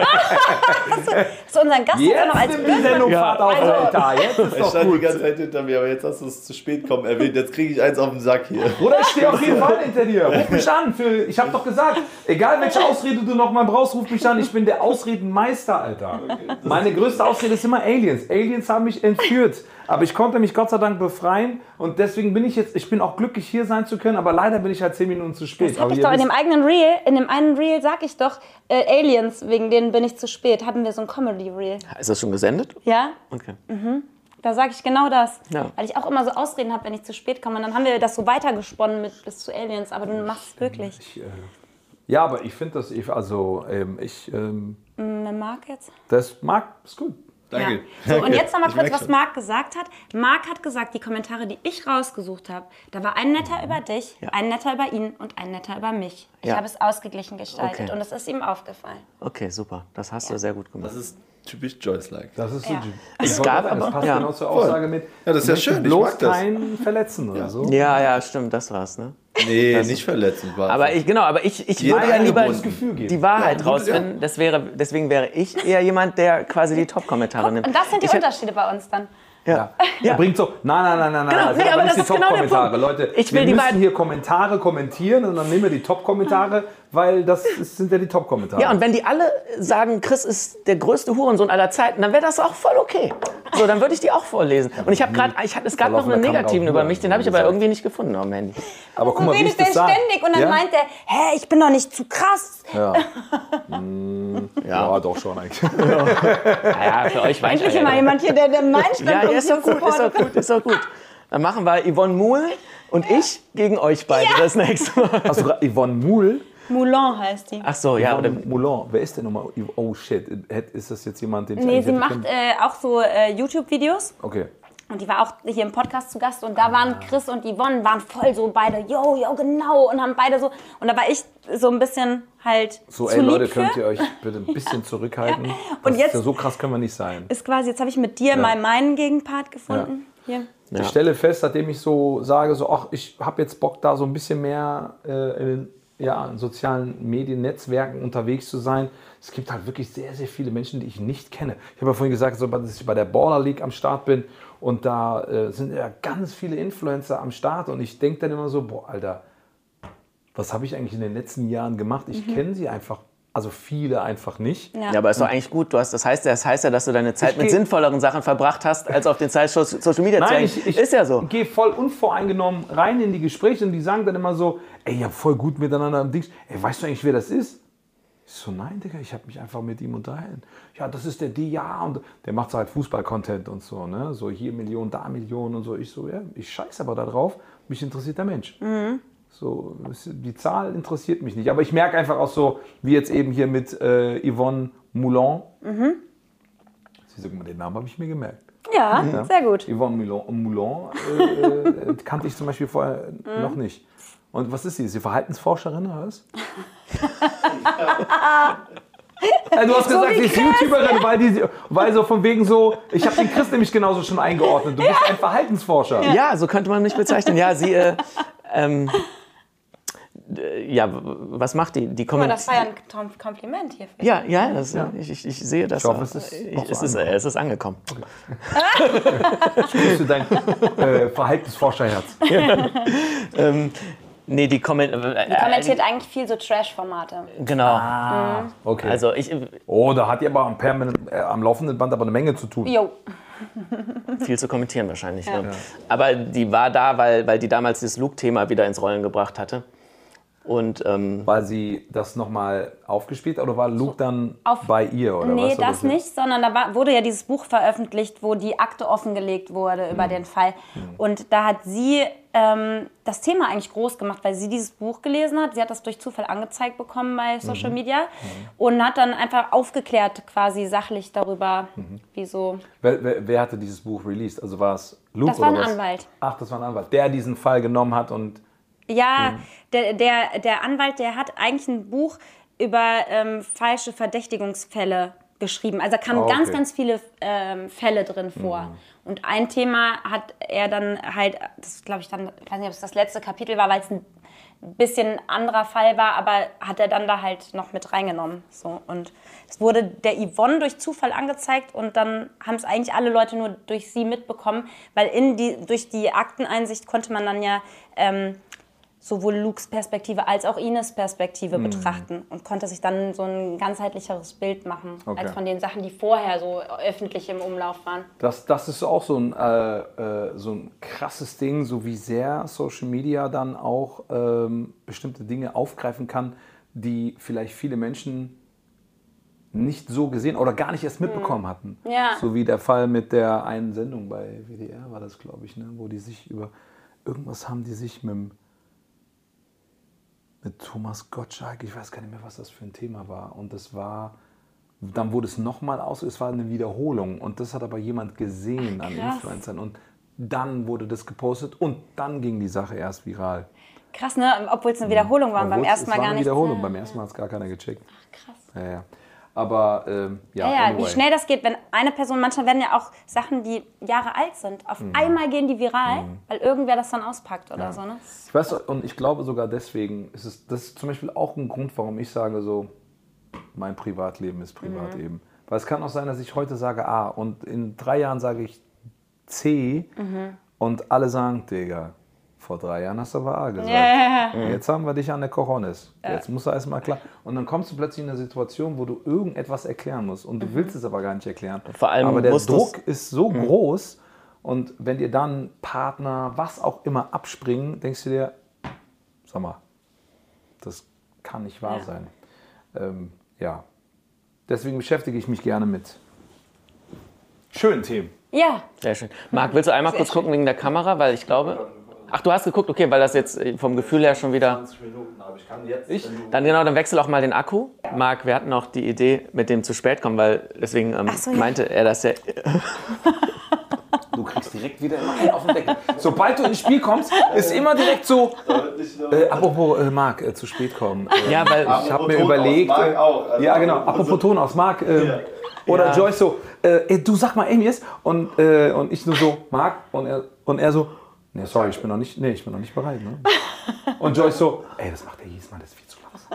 A: hat. Zu unseren Gast jetzt auch noch als
C: Jetzt nimmt die
A: Blödmann.
C: Sendung Fahrt auf,
A: Also-
C: Alter. Jetzt ist
E: Ich
C: doch
E: stand die
C: gut.
E: ganze Zeit hinter mir, aber jetzt hast du es zu spät kommen erwähnt. Jetzt kriege ich eins auf den Sack hier.
C: Oder ich stehe auf jeden Fall hinter dir. Ruf mich an. Für, ich habe doch gesagt, egal welche Ausrede du noch mal brauchst, ruf mich an. Ich bin der Ausredenmeister, Alter. Meine größte Ausrede ist immer Aliens. Aliens haben mich entführt. Aber ich konnte mich Gott sei Dank befreien. Und deswegen bin ich jetzt, ich bin auch glücklich, hier sein zu können. Aber leider bin ich halt zehn Minuten zu spät.
A: Das
C: Aber
A: hab ich
C: ihr
A: doch in
C: wisst-
A: dem eigenen Reel, in dem einen Reel sag ich doch, äh, Aliens, wegen denen bin ich zu spät. Hatten wir so ein Comedy-Reel.
B: Ist das schon gesendet?
A: Ja?
B: Okay.
A: Da sage ich genau das.
B: Ja.
A: Weil ich auch immer so Ausreden habe, wenn ich zu spät komme. Und dann haben wir das so weitergesponnen mit bis zu Aliens. Aber du machst es wirklich.
C: Ich, äh, ja, aber ich finde das, ich, also ähm, ich... Ähm,
A: Wer mag jetzt?
C: Das Marc ist gut.
E: Danke.
A: Ja. So,
E: Danke.
A: und jetzt noch mal
E: Ich
A: kurz,
E: merk
A: was
E: schon.
A: Marc gesagt hat. Marc hat gesagt, die Kommentare, die ich rausgesucht habe, da war ein netter über dich,
B: Ja.
A: ein netter über ihn und ein netter über mich. Ich
B: Ja.
A: habe es ausgeglichen gestaltet
B: Okay.
A: und es ist ihm aufgefallen.
B: Okay, super. Das hast
A: Ja.
B: du sehr gut gemacht.
E: Das ist typisch Joyce-like.
C: Das ist so.
A: Ja.
C: Ich
B: Es
C: wollte
B: gab
C: sagen, das
B: aber-
C: passt
B: ja.
C: genau zur Aussage mit.
E: Ja, das ist
C: ich
E: ja
C: möchte
E: schön, ich
C: bloß
E: mag das.
C: keinen verletzen oder so.
B: Ja, ja, stimmt, das war's, ne?
E: Nee, nicht verletzend war.
B: Aber ich, genau, aber ich, ich
E: Jeder
B: würde
E: ein
B: ja lieber
E: gutes
C: Gefühl geben.
B: die Wahrheit
E: Ja, gut,
B: rausfinden. Das wäre, deswegen wäre ich eher jemand, der quasi die Top-Kommentare nimmt.
A: Und das sind die
B: ich hätte-
A: Unterschiede bei uns dann.
B: Ja.
C: Ja. Bringt so, nein, nein, nein, nein,
B: Genau,
C: nein, das
B: nee,
C: sind
B: aber
C: aber nicht
B: das
C: die
B: ist genau der
C: Top-Kommentare.
B: Punkt.
C: Leute,
B: Ich will
C: wir
B: die
C: müssen
B: beiden-
C: hier Kommentare kommentieren und dann nehmen wir die Top-Kommentare, weil das ist, sind ja die Top-Kommentare.
B: Ja, und wenn die alle sagen, Chris ist der größte Hurensohn aller Zeiten, dann wäre das auch voll okay. So, dann würde ich die auch vorlesen. Und ich habe gerade, ich hatte, es gab
C: Da
B: noch
C: laufen
B: einen
C: der Kamera
B: negativen
C: auch
B: über
C: nur,
B: mich, den habe ich aber
C: gesagt.
B: irgendwie nicht gefunden auf dem Handy.
C: aber guck
A: So
C: mal, wie ich
A: redet der
C: das sage.
A: ständig und dann
C: ja?
A: meint er, hä, ich bin doch nicht zu krass.
C: Ja. Mm, ja, doch schon eigentlich.
B: Naja, für euch weiß
A: Endlich
B: ich
A: mal jemand hier, der, der meinen
B: Ja,
A: Standpunkt
B: ist doch gut, ist doch gut, ist doch gut. Dann machen wir Yvonne Muhl und ich gegen euch beide das nächste Mal.
C: Hast du gerade Yvonne Muhl?
A: Moulin heißt die.
B: Ach so, ja. Oder,
C: Yvonne Moulin. Wer ist denn nochmal? Oh shit. Ist das jetzt jemand, den ich
A: Nee,
C: eigentlich
A: sie
C: hätte
A: macht
C: kennen-
A: äh, auch so äh, YouTube-Videos.
C: Okay.
A: Und die war auch hier im Podcast zu Gast und da waren Chris und Yvonne waren voll so beide, yo, yo, genau, und haben beide so, und da war ich so ein bisschen halt
C: So,
A: zu
C: ey
A: lieb
C: Leute,
A: für.
C: könnt ihr euch bitte ein bisschen zurückhalten?
A: Ja.
C: Das
A: Und jetzt-
C: ist ja so krass können wir nicht sein.
A: Ist quasi, jetzt habe ich mit dir mal meinen Gegenpart gefunden. Hier.
C: Ich stelle fest, seitdem ich so sage, so, ach, ich habe jetzt Bock, da so ein bisschen mehr äh, in, den, ja, in sozialen Medien, Netzwerken unterwegs zu sein. Es gibt halt wirklich sehr, sehr viele Menschen, die ich nicht kenne. Ich habe ja vorhin gesagt, so, dass ich bei der Baller League am Start bin und da äh, sind ja ganz viele Influencer am Start und ich denke dann immer so, boah, Alter, was habe ich eigentlich in den letzten Jahren gemacht? Ich
A: Mhm.
C: kenne sie einfach, also viele einfach nicht.
B: ja, aber ist doch eigentlich gut. Du hast, das, heißt, das heißt ja, dass du deine Zeit
C: Ich
B: mit
C: geh-
B: sinnvolleren Sachen verbracht hast, als auf den Social Media zu
C: Nein,
B: hängen.
C: ich, ich
B: Ist ja so.
C: gehe voll unvoreingenommen rein in die Gespräche und die sagen dann immer so, ey, ja, voll gut miteinander am Dings. Ey, weißt du eigentlich, wer das ist? Ich so, nein, Digga, ich habe mich einfach mit ihm unterhalten. Ja, das ist der D, ja, und der macht so halt Fußball-Content und so, ne? So hier Millionen, da Millionen und so. Ich so, ja, ich scheiße aber da drauf, mich interessiert der Mensch. So, die Zahl interessiert mich nicht. Aber ich merke einfach auch so, wie jetzt eben hier mit äh, Yvonne Moulin. Sie sagt mal, den Namen habe ich mir gemerkt.
A: Ja,
C: Ja.
A: sehr gut.
C: Yvonne Moulin, Moulin äh, äh, kannte ich zum Beispiel vorher noch nicht. Und was ist sie? Ist sie Verhaltensforscherin oder was? Äh, du hast
A: So
C: gesagt,
A: wie
C: sie ist
A: Chris.
C: YouTuberin, weil, die, weil so von wegen so, ich habe den Chris nämlich genauso schon eingeordnet. Du bist ein Verhaltensforscher.
B: Ja, so könnte man mich bezeichnen. Ja, sie, äh, ähm, äh, ja, w- was macht die? Die
A: Guck mal,
B: Komment-
A: das war ja ein Tom- Kompliment hier. Für
B: Ja, ja, das, Ich, ich, ich sehe das.
C: Ich hoffe,
B: auch.
C: es ist
B: Ich-
C: auch so
B: es, ist, äh, es ist angekommen.
C: Grüß du dein äh, Verhaltensforscherherz.
B: Ähm, nee, die, Komment äh,
A: Die kommentiert eigentlich viel so Trash-Formate.
B: Genau.
C: Okay.
B: Also ich
C: Oh, da hat die aber am, permanent, äh, am laufenden Band aber eine Menge zu tun.
A: Jo.
B: viel zu kommentieren wahrscheinlich. Ja. Aber die war da, weil, weil die damals dieses Luke-Thema wieder ins Rollen gebracht hatte. Und ähm,
C: Weil sie das nochmal aufgespielt hat oder war Luke dann
A: auf-
C: bei ihr? Oder
A: Nee,
C: was? Oder
A: das
C: so?
A: nicht, sondern da war, wurde ja dieses Buch veröffentlicht, wo die Akte offengelegt wurde über den Fall. Und da hat sie ähm, das Thema eigentlich groß gemacht, weil sie dieses Buch gelesen hat. Sie hat das durch Zufall angezeigt bekommen bei Social Media und hat dann einfach aufgeklärt quasi sachlich darüber, wieso.
C: Wer, wer, wer hatte dieses Buch released? Also war es Luke
A: Das war
C: oder
A: ein
C: was?
A: Anwalt.
C: Ach, das war ein Anwalt, der diesen Fall genommen hat und
A: Ja, der, der, der Anwalt, der hat eigentlich ein Buch über ähm, falsche Verdächtigungsfälle geschrieben. Also da kamen
C: Oh, okay.
A: ganz, ganz viele ähm, Fälle drin vor. Und ein Thema hat er dann halt, das glaube ich dann, ich weiß nicht, ob es das letzte Kapitel war, weil es ein bisschen anderer Fall war, aber hat er dann da halt noch mit reingenommen. So. Und es wurde der Yvonne durch Zufall angezeigt und dann haben es eigentlich alle Leute nur durch sie mitbekommen, weil in die, durch die Akteneinsicht konnte man dann ja ähm, sowohl Lukes Perspektive als auch Ines Perspektive
C: Mhm.
A: betrachten und konnte sich dann so ein ganzheitlicheres Bild machen,
C: Okay.
A: als von den Sachen, die vorher so öffentlich im Umlauf waren.
C: das, das ist auch so ein, äh, äh, so ein krasses Ding, so wie sehr Social Media dann auch ähm, bestimmte Dinge aufgreifen kann, die vielleicht viele Menschen nicht so gesehen oder gar nicht erst mitbekommen hatten.
A: Ja.
C: So wie der Fall mit der einen Sendung bei W D R war das, glaube ich, ne? Wo die sich über irgendwas haben, die sich mit, mit Thomas Gottschalk, ich weiß gar nicht mehr, was das für ein Thema war. Und das war, dann wurde es nochmal aus, es war eine Wiederholung. Und das hat aber jemand gesehen an Influencern. Und dann wurde das gepostet und dann ging die Sache erst viral.
A: Krass, ne? Obwohl es eine Wiederholung war und beim ersten Mal gar nicht.
C: Es war eine Wiederholung, beim ersten Mal hat es gar keiner gecheckt.
A: Ach, krass.
C: Ja, ja. Aber, ähm, ja,
A: ja, ja
C: anyway.
A: wie schnell das geht, wenn eine Person, manchmal werden ja auch Sachen, die Jahre alt sind, auf mhm. einmal gehen die viral, mhm. weil irgendwer das dann auspackt oder ja. so, ne?
C: Ich weiß, und ich glaube sogar deswegen, ist es, das ist zum Beispiel auch ein Grund, warum ich sage so, mein Privatleben ist Privatleben. Mhm. Weil es kann auch sein, dass ich heute sage A und in drei Jahren sage ich C mhm. und alle sagen, Digga, vor drei Jahren hast du aber A gesagt. Yeah. Jetzt haben wir dich an der Cojones. Ja. Jetzt musst du erstmal klar. Und dann kommst du plötzlich in eine Situation, wo du irgendetwas erklären musst. Und du mhm. willst es aber gar nicht erklären.
B: Vor allem
C: aber der Druck ist so mhm. groß. Und wenn dir dann Partner, was auch immer, abspringen, denkst du dir, sag mal, das kann nicht wahr ja. sein. Ähm, ja. Deswegen beschäftige ich mich gerne mit schönen Themen.
A: Ja.
B: Sehr schön. Marc, willst du einmal Sehr kurz schön. gucken wegen der Kamera? Weil ich glaube... Ach, du hast geguckt, okay, weil das jetzt vom Gefühl her schon wieder...
E: zwanzig Minuten, aber ich kann jetzt...
C: Ich?
B: Dann genau, dann wechsel auch mal den Akku. Marc, wir hatten noch die Idee mit dem zu spät kommen, weil deswegen ähm, so, ja. meinte er, dass er...
C: Du kriegst direkt wieder immer einen auf den Deckel. Sobald du ins Spiel kommst, ist immer direkt so... Äh, apropos äh, Marc, äh, zu spät kommen. Äh,
B: ja, weil...
C: Ich habe mir überlegt... Äh, auch, also ja, genau, apropos Ton aus Marc. Äh, ja. Oder ja. Joyce so, äh, du sag mal Amius. Und, äh, und ich nur so, Marc. Und er, und er so... Nee, sorry, ich bin noch nicht, nee, ich bin noch nicht bereit. Ne? Und Joyce so, ey, das macht der jedes Mal, das ist viel zu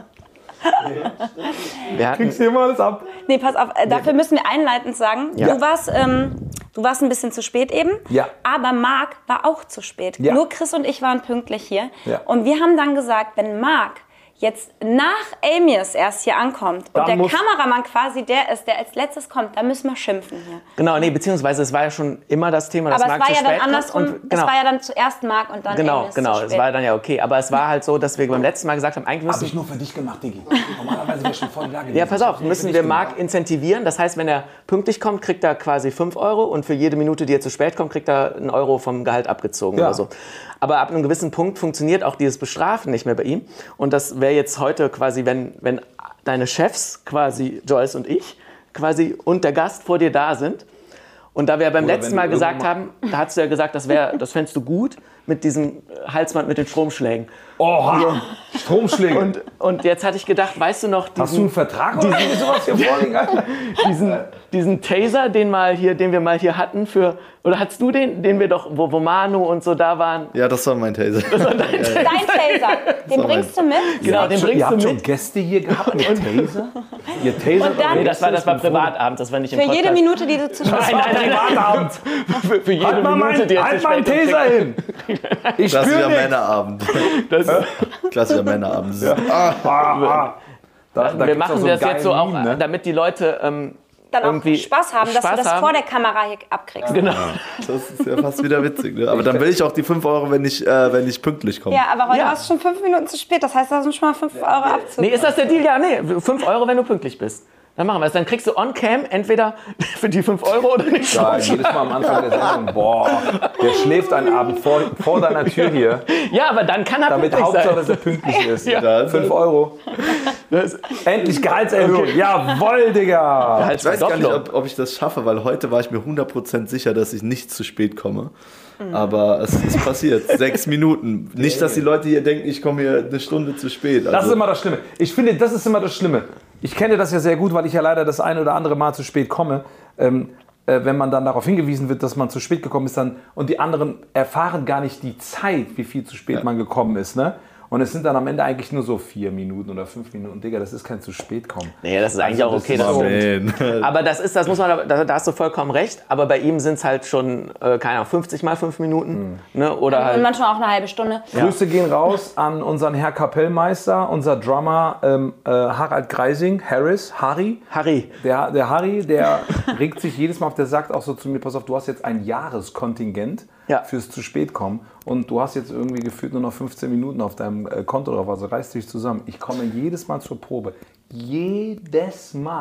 C: langsam.
B: Wir hatten,
C: Kriegst du immer alles ab?
A: Nee, pass auf, äh, dafür müssen wir einleitend sagen,
C: ja.
A: du, warst, ähm, du warst ein bisschen zu spät eben,
C: ja.
A: aber Marc war auch zu spät.
C: Ja.
A: Nur Chris und ich waren pünktlich hier.
C: Ja.
A: Und wir haben dann gesagt, wenn Marc jetzt nach Amius erst hier ankommt und
C: dann
A: der Kameramann quasi der ist, der als letztes kommt, dann müssen wir schimpfen hier.
B: Genau, nee, beziehungsweise es war ja schon immer das Thema, dass
A: aber
B: Marc zu spät kommt.
A: Aber es war ja dann andersrum,
B: genau.
A: es war ja dann zuerst Marc und dann
B: Genau,
A: Amius
B: genau,
A: zu spät.
B: es war dann ja okay. Aber es war halt so, dass wir beim letzten Mal gesagt haben, eigentlich müssen...
C: Hab ich nur für dich gemacht, Diggi. Normalerweise wäre ich schon voll da gewesen.
B: Ja, pass auf, müssen wir Marc incentivieren. Das heißt, wenn er pünktlich kommt, kriegt er quasi fünf Euro und für jede Minute, die er zu spät kommt, kriegt er einen Euro vom Gehalt abgezogen ja. oder so. Aber ab einem gewissen Punkt funktioniert auch dieses Bestrafen nicht mehr bei ihm. Und das wäre jetzt heute quasi, wenn, wenn deine Chefs, quasi Joyce und ich, quasi und der Gast vor dir da sind. Und da wir beim Oder letzten Mal gesagt mal haben, da hast du ja gesagt, das, wär, das fändest du gut mit diesem Halsband mit den Stromschlägen.
C: Oh, Stromschläge.
B: Und, und jetzt hatte ich gedacht, weißt du noch... Diesen,
C: hast du einen Vertrag oder diesen, sowas hier vorliegen?
B: diesen, diesen Taser, den, mal hier, den wir mal hier hatten für... Oder hattest du den, den wir doch, wo, wo Manu und so da waren?
E: Ja, das war mein Taser.
B: Das war dein Taser.
A: Dein Taser. Den bringst du mit?
B: Genau, den bringst
C: Ihr
B: du
C: habt
B: mit.
C: schon Gäste hier gehabt mit Taser? Ihr Taser?
A: Und dann,
B: nee, das war, das war Privatabend, das war nicht im
A: Für
B: Podcast.
A: jede Minute, die du zu spät
B: kommst. Nein, nein, nein, Privatabend. für, für jede
C: halt
B: Minute,
C: mein,
B: die er
C: halt
B: zu spät
C: meinen Taser hin. Ich
E: Klassischer Männerabend.
B: Das
E: Klassischer Männerabend. Ja.
C: Ah, ah, ah. Da, da
B: wir machen
C: so
B: das jetzt so auch,
C: Meme, ne?
B: damit die Leute ähm,
A: dann auch
B: irgendwie
A: Spaß haben,
B: Spaß
A: dass du das
B: haben.
A: vor der Kamera hier abkriegst.
B: Genau.
E: Ja, das ist ja fast wieder witzig. Ne? Aber dann will ich auch die fünf Euro, wenn ich, äh, wenn ich pünktlich komme.
A: Ja, aber heute
B: Ja.
A: warst du schon fünf Minuten zu spät. Das heißt, da sind schon mal fünf Euro Abzug.
B: Nee, ist das der Deal? Ja, nee. fünf Euro, wenn du pünktlich bist. Dann machen wir es. Dann kriegst du on cam entweder für die fünf Euro oder nicht.
C: Ja, jedes Mal am Anfang der Sendung, boah, der schläft einen Abend vor, vor deiner Tür hier.
B: Ja, aber dann kann er
C: Damit
B: pünktlich
C: Hauptsache,
B: sein.
C: dass er pünktlich ist.
B: Ja.
C: fünf Euro.
B: Das
C: Endlich Gehaltserhöhung. Okay. Jawohl, Digga.
E: Ich weiß gar nicht, ob, ob ich das schaffe, weil heute war ich mir hundert Prozent sicher, dass ich nicht zu spät komme. Aber es ist passiert. Sechs Minuten. Nicht, dass die Leute hier denken, ich komme hier eine Stunde zu spät. Also
C: das ist immer das Schlimme. Ich finde, das ist immer das Schlimme. Ich kenne das ja sehr gut, weil ich ja leider das eine oder andere Mal zu spät komme. Ähm, äh, wenn man dann darauf hingewiesen wird, dass man zu spät gekommen ist, dann, und die anderen erfahren gar nicht die Zeit, wie viel zu spät ja. man gekommen ist. Ne? Und es sind dann am Ende eigentlich nur so vier Minuten oder fünf Minuten. Digga, das ist kein zu spät kommen.
B: Nee, das ist eigentlich also, auch okay. Das das aber das ist, das muss man, da, da hast du vollkommen recht. Aber bei ihm sind es halt schon, äh, keine Ahnung, fünfzig mal fünf Minuten. Mhm. Ne? Oder halt,
A: und manchmal auch eine halbe Stunde.
C: Ja. Grüße gehen raus an unseren Herr Kapellmeister, unser Drummer ähm, äh, Harald Greising, Harris, Harry.
B: Harry.
C: Der, der Harry, der regt sich jedes Mal auf, der sagt auch so zu mir, pass auf, du hast jetzt ein Jahreskontingent ja. fürs zu spät kommen und du hast jetzt irgendwie gefühlt nur noch fünfzehn Minuten auf deinem Konto drauf, also reiß dich zusammen. Ich komme jedes Mal zur Probe. Jedes Mal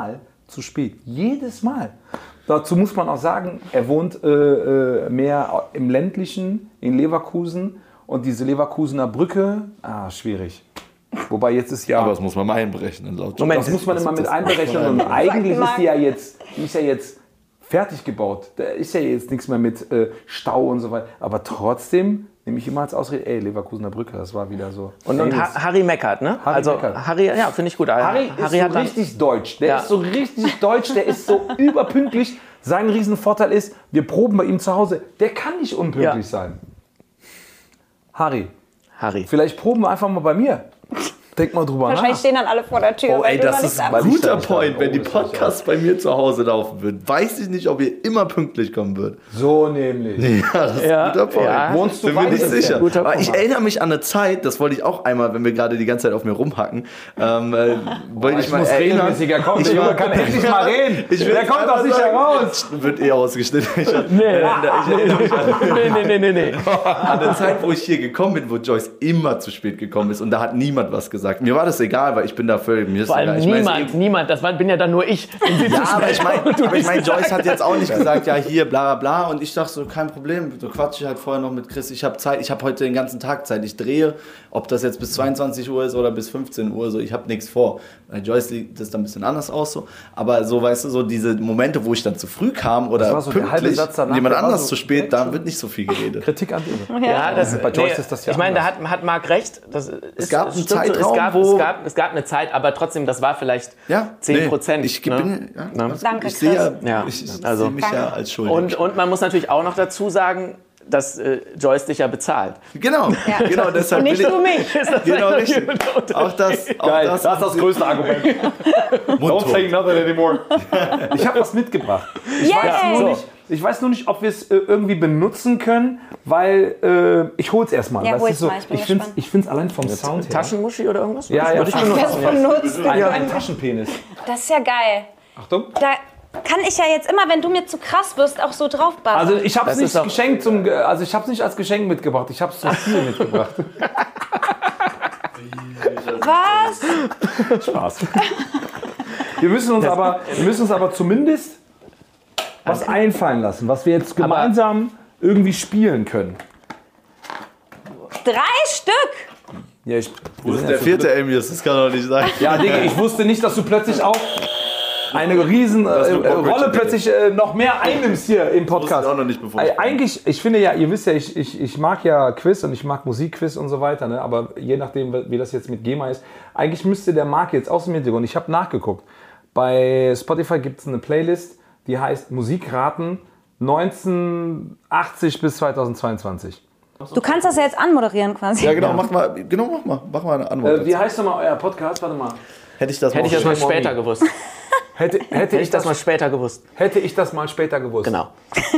C: zu spät. Jedes Mal. Dazu muss man auch sagen, er wohnt äh, äh, mehr im ländlichen, in Leverkusen. Und diese Leverkusener Brücke, ah, schwierig. Wobei jetzt ist ja...
E: Aber das muss man mal einberechnen. Laut
C: Moment, das muss man immer mit einberechnen. Und eigentlich ist die ja jetzt, die ist ja jetzt fertig gebaut. Da ist ja jetzt nichts mehr mit äh, Stau und so weiter. Aber trotzdem nehme ich immer als Ausrede, ey, Leverkusener Brücke, das war wieder so.
B: Und, und ha- Harry meckert, ne?
C: Harry
B: also
C: meckert.
B: Harry, ja, finde ich gut.
C: Harry,
B: Harry
C: ist
B: hat
C: so richtig deutsch. Der
B: Ja.
C: ist so richtig deutsch, der ist so überpünktlich. Sein Riesenvorteil ist, wir proben bei ihm zu Hause. Der kann nicht unpünktlich
B: Ja.
C: sein. Harry,
B: Harry.
C: vielleicht proben wir einfach mal bei mir. Denk mal drüber
A: Wahrscheinlich
C: nach.
A: stehen dann alle vor der Tür.
E: Oh
A: weil
E: ey,
A: du
E: das
A: noch
E: ist
A: nichts
E: ein
A: ab-
E: guter
C: nicht
E: Point.
C: da.
E: Wenn die
C: Oh, das ist nicht
E: Podcasts bei mir zu Hause laufen würden, weiß ich nicht, ob ihr immer pünktlich kommen würdet.
C: So nämlich.
E: Ja, das ist
B: Ja,
E: ein guter Point.
B: ja.
C: Wohnst du
E: Bin mir
C: weit
E: nicht
C: entfernt?
E: sicher.
B: Guter
E: Aber
B: Punkt.
E: ich erinnere mich an eine Zeit, das wollte ich auch einmal, wenn wir gerade die ganze Zeit auf mir rumhacken, ähm, äh, wollte ich,
C: Ich
E: mal
C: muss
E: erinnern.
C: regelmäßiger kommen.
E: Ich
C: Der Junge
E: war-
C: kann endlich mal reden.
E: Ich will
C: Der kommt
E: einfach
C: doch nicht
E: sagen,
C: heraus.
E: Wird eh ausgeschnitten. Ich, äh,
B: Nee.
E: ich erinnere mich an,
B: nee, nee, nee, nee, nee.
E: an eine Zeit, wo ich hier gekommen bin, wo Joyce immer zu spät gekommen ist und da hat niemand was gesagt. Mir war das egal, weil ich bin da völlig... Mir ist
B: Vor allem
E: egal. Ich meine,
B: niemand,
E: es-
B: niemand. Das war, bin ja dann nur ich. Und sie
E: Ja,
B: zu
E: aber ich
B: spät.
E: meine, aber ich mein, Joyce hat jetzt auch nicht gesagt, ja hier, bla bla bla. Und ich dachte so, kein Problem, so quatsche ich halt vorher noch mit Chris. Ich habe Zeit, ich habe heute den ganzen Tag Zeit. Ich drehe, ob das jetzt bis zweiundzwanzig Uhr ist oder bis fünfzehn Uhr, so, ich habe nichts vor. Bei Joyce sieht das dann ein bisschen anders aus so. Aber so, weißt du, so diese Momente, wo ich dann zu früh kam oder
C: Das war so der halbe
E: pünktlich
C: Satz danach,
E: und jemand
C: der war
E: anders
C: so
E: zu spät,
C: direkt
E: da
C: schon-
E: wird nicht so viel geredet.
C: Kritik an dir.
B: Ja, das,
C: Bei Joyce
B: nee,
C: ist das ja
B: ich meine, da
C: anders.
B: hat, hat Marc recht. Das ist,
E: gab einen
B: stimmt so.
E: Zeitraum,
B: es gab,
E: wo-
B: es, gab, es gab eine Zeit, aber trotzdem, das war vielleicht
E: Ja,
B: zehn Prozent.
E: Nee, ich
B: ne?
E: bin, ja,
B: Ne?
E: alles
A: Danke,
E: gut. Ich sehe ja,
B: Ja,
E: ich, ich
B: also-
E: sehe mich ja als schuldig.
B: Und, und man muss natürlich auch noch dazu sagen, dass äh, Joyce dich ja bezahlt.
E: Genau, genau, deshalb
A: Und nicht
E: will ich,
A: du mich.
E: Genau, richtig. Auch das, auch
C: Geil,
E: das,
C: das ist das größte Argument. Don't say nothing anymore. Ich habe was mitgebracht. Ich,
A: Yay!
C: weiß nur
B: So.
C: nicht, ich weiß nur nicht, ob wir es äh, irgendwie benutzen können, weil äh, ich hol's erstmal.
A: Ja,
C: Das
A: hol's
C: ist so,
A: mal, ich bin
C: ich finde
A: gespannt.
C: ich find's allein vom Sound her.
B: Taschenmuschi oder irgendwas?
C: Ja, ja,
B: Würde ich
C: Taschen-
B: benutzen.
A: Das benutzt.
C: ein, ein Taschenpenis.
A: Das ist ja geil.
C: Achtung.
A: Da kann ich ja jetzt immer, wenn du mir zu krass wirst, auch so drauf basteln.
C: Also ich habe
B: Das
C: es
B: ist
C: nicht
B: doch-
C: geschenkt zum, Ge- also ich habe nicht als Geschenk mitgebracht. Ich habe es zum Spiel mitgebracht.
A: Was?
C: Spaß. Wir müssen uns aber, wir müssen uns aber zumindest was einfallen lassen, was wir jetzt gemeinsam irgendwie spielen können.
A: Drei Stück?
C: Ja, ich,
E: Wo ist der vierte Amius? Das kann doch nicht sein.
C: ja, Digga, ich wusste nicht, dass du plötzlich auch eine riesen äh,
E: Das
C: äh,
E: mit Bob
C: Rolle
E: Richard.
C: plötzlich äh, noch mehr einnimmst hier im
E: Wusste
C: Podcast.
E: ich auch noch nicht, bevor ich
C: Äh, Eigentlich, ich finde ja, ihr wisst ja, ich, ich, ich mag ja Quiz und ich mag Musikquiz und so weiter, ne? Aber je nachdem, wie das jetzt mit GEMA ist, eigentlich müsste der Marc jetzt aus dem Hintergrund, ich habe nachgeguckt, bei Spotify gibt es eine Playlist, die heißt Musikraten neunzehnhundertachtzig bis zweitausendzweiundzwanzig.
A: Du kannst das ja jetzt anmoderieren quasi.
E: Ja, genau, mach mal, genau, mach mal, mach mal eine Antwort.
C: Äh, wie heißt nochmal euer Podcast? Warte mal.
E: Hätte ich das
B: Hätte ich das mal
E: aufgeschrieben?
B: später gewusst.
C: Hätte, hätte,
B: Hätte
C: ich
B: ich das
C: das
B: mal später gewusst.
C: hätte ich das mal später gewusst.
B: Genau.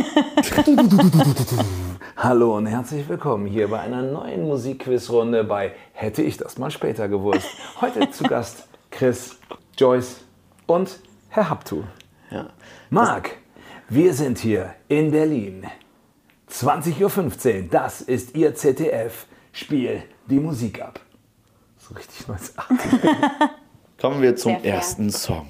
C: Hallo und herzlich willkommen hier bei einer neuen Musikquizrunde bei Hätte ich das mal später gewusst. Heute zu Gast Chris, Joyce und Herr Haptu.
B: Ja.
C: Marc, wir sind hier in Berlin. zwanzig Uhr fünfzehn, das ist Ihr Z D F. Spiel die Musik ab. So richtig neunzehnhundertachtzig.
E: Kommen wir zum
A: Sehr fair.
E: ersten Song.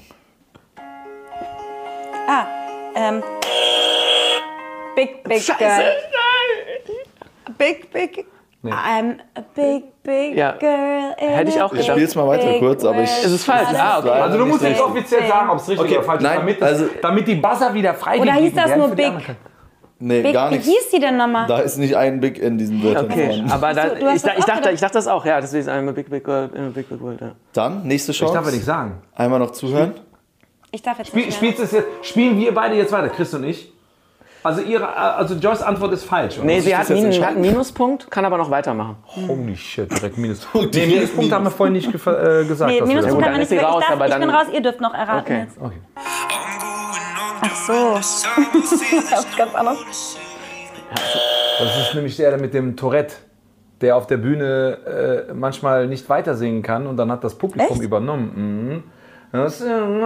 A: Ah, ähm. Big, big
B: Scheiße,
A: girl.
B: nein!
A: Big, big. I'm a big, big
B: Ja.
A: girl. in
B: Hätte ich
A: a
B: auch
E: Ich
B: gedacht.
E: spiel's mal weiter
A: big
E: kurz, aber ich-
A: world.
B: Es ist falsch. Ah, okay.
C: Also du musst
E: Nicht
C: jetzt
E: richtig.
C: offiziell sagen, ob es richtig
E: Okay,
C: oder falsch ist,
E: nein,
C: damit, das,
E: also-
C: damit die Buzzer wieder freigegeben
A: Oder hieß das
C: werden
A: nur
C: für die
A: Big?
C: anderen.
E: Nee,
A: Big,
E: gar
A: wie
E: nichts.
A: hieß die denn nochmal?
E: Da ist nicht ein Big in diesen Wörtern
B: Okay,
E: vorhanden.
B: aber da,
A: du hast
B: ich, da,
A: das
B: ich,
A: auch
B: dachte,
A: gedacht.
B: ich dachte das auch, ja, das ist ein Big, Big World, äh, Big, Big World, ja.
E: Dann, nächste
C: Ich
E: Chance.
C: darf ja nicht sagen.
E: Einmal noch zuhören.
A: Ich darf jetzt
C: Spiel,
A: nicht mehr.
C: spielst es jetzt, spielen wir beide jetzt weiter, Chris und ich? Also, ihre, also Joyce' Antwort ist falsch, oder?
B: Nee, sie
E: ich
B: hat,
E: das jetzt
B: Min,
E: entscheiden?
B: hat einen Minuspunkt, kann aber noch weitermachen.
C: Holy shit, direkt Minus. Nee, Minuspunkt haben wir vorhin nicht gefa- äh, gesagt.
A: Nee,
C: dass wir das-
A: Minuspunkt
B: gut,
A: haben
B: dann
A: wir
B: ist
A: nicht
B: sie
A: mehr.
B: raus,
A: Ich, darf,
B: aber
A: ich bin
B: dann-
A: raus, ihr dürft noch erraten
B: Okay.
A: jetzt.
C: Okay.
A: Ach so. Das ist ganz anders.
C: Das ist nämlich der mit dem Tourette, der auf der Bühne äh, manchmal nicht weiter singen kann und dann hat das Publikum
A: Echt?
C: übernommen. Mhm. Das-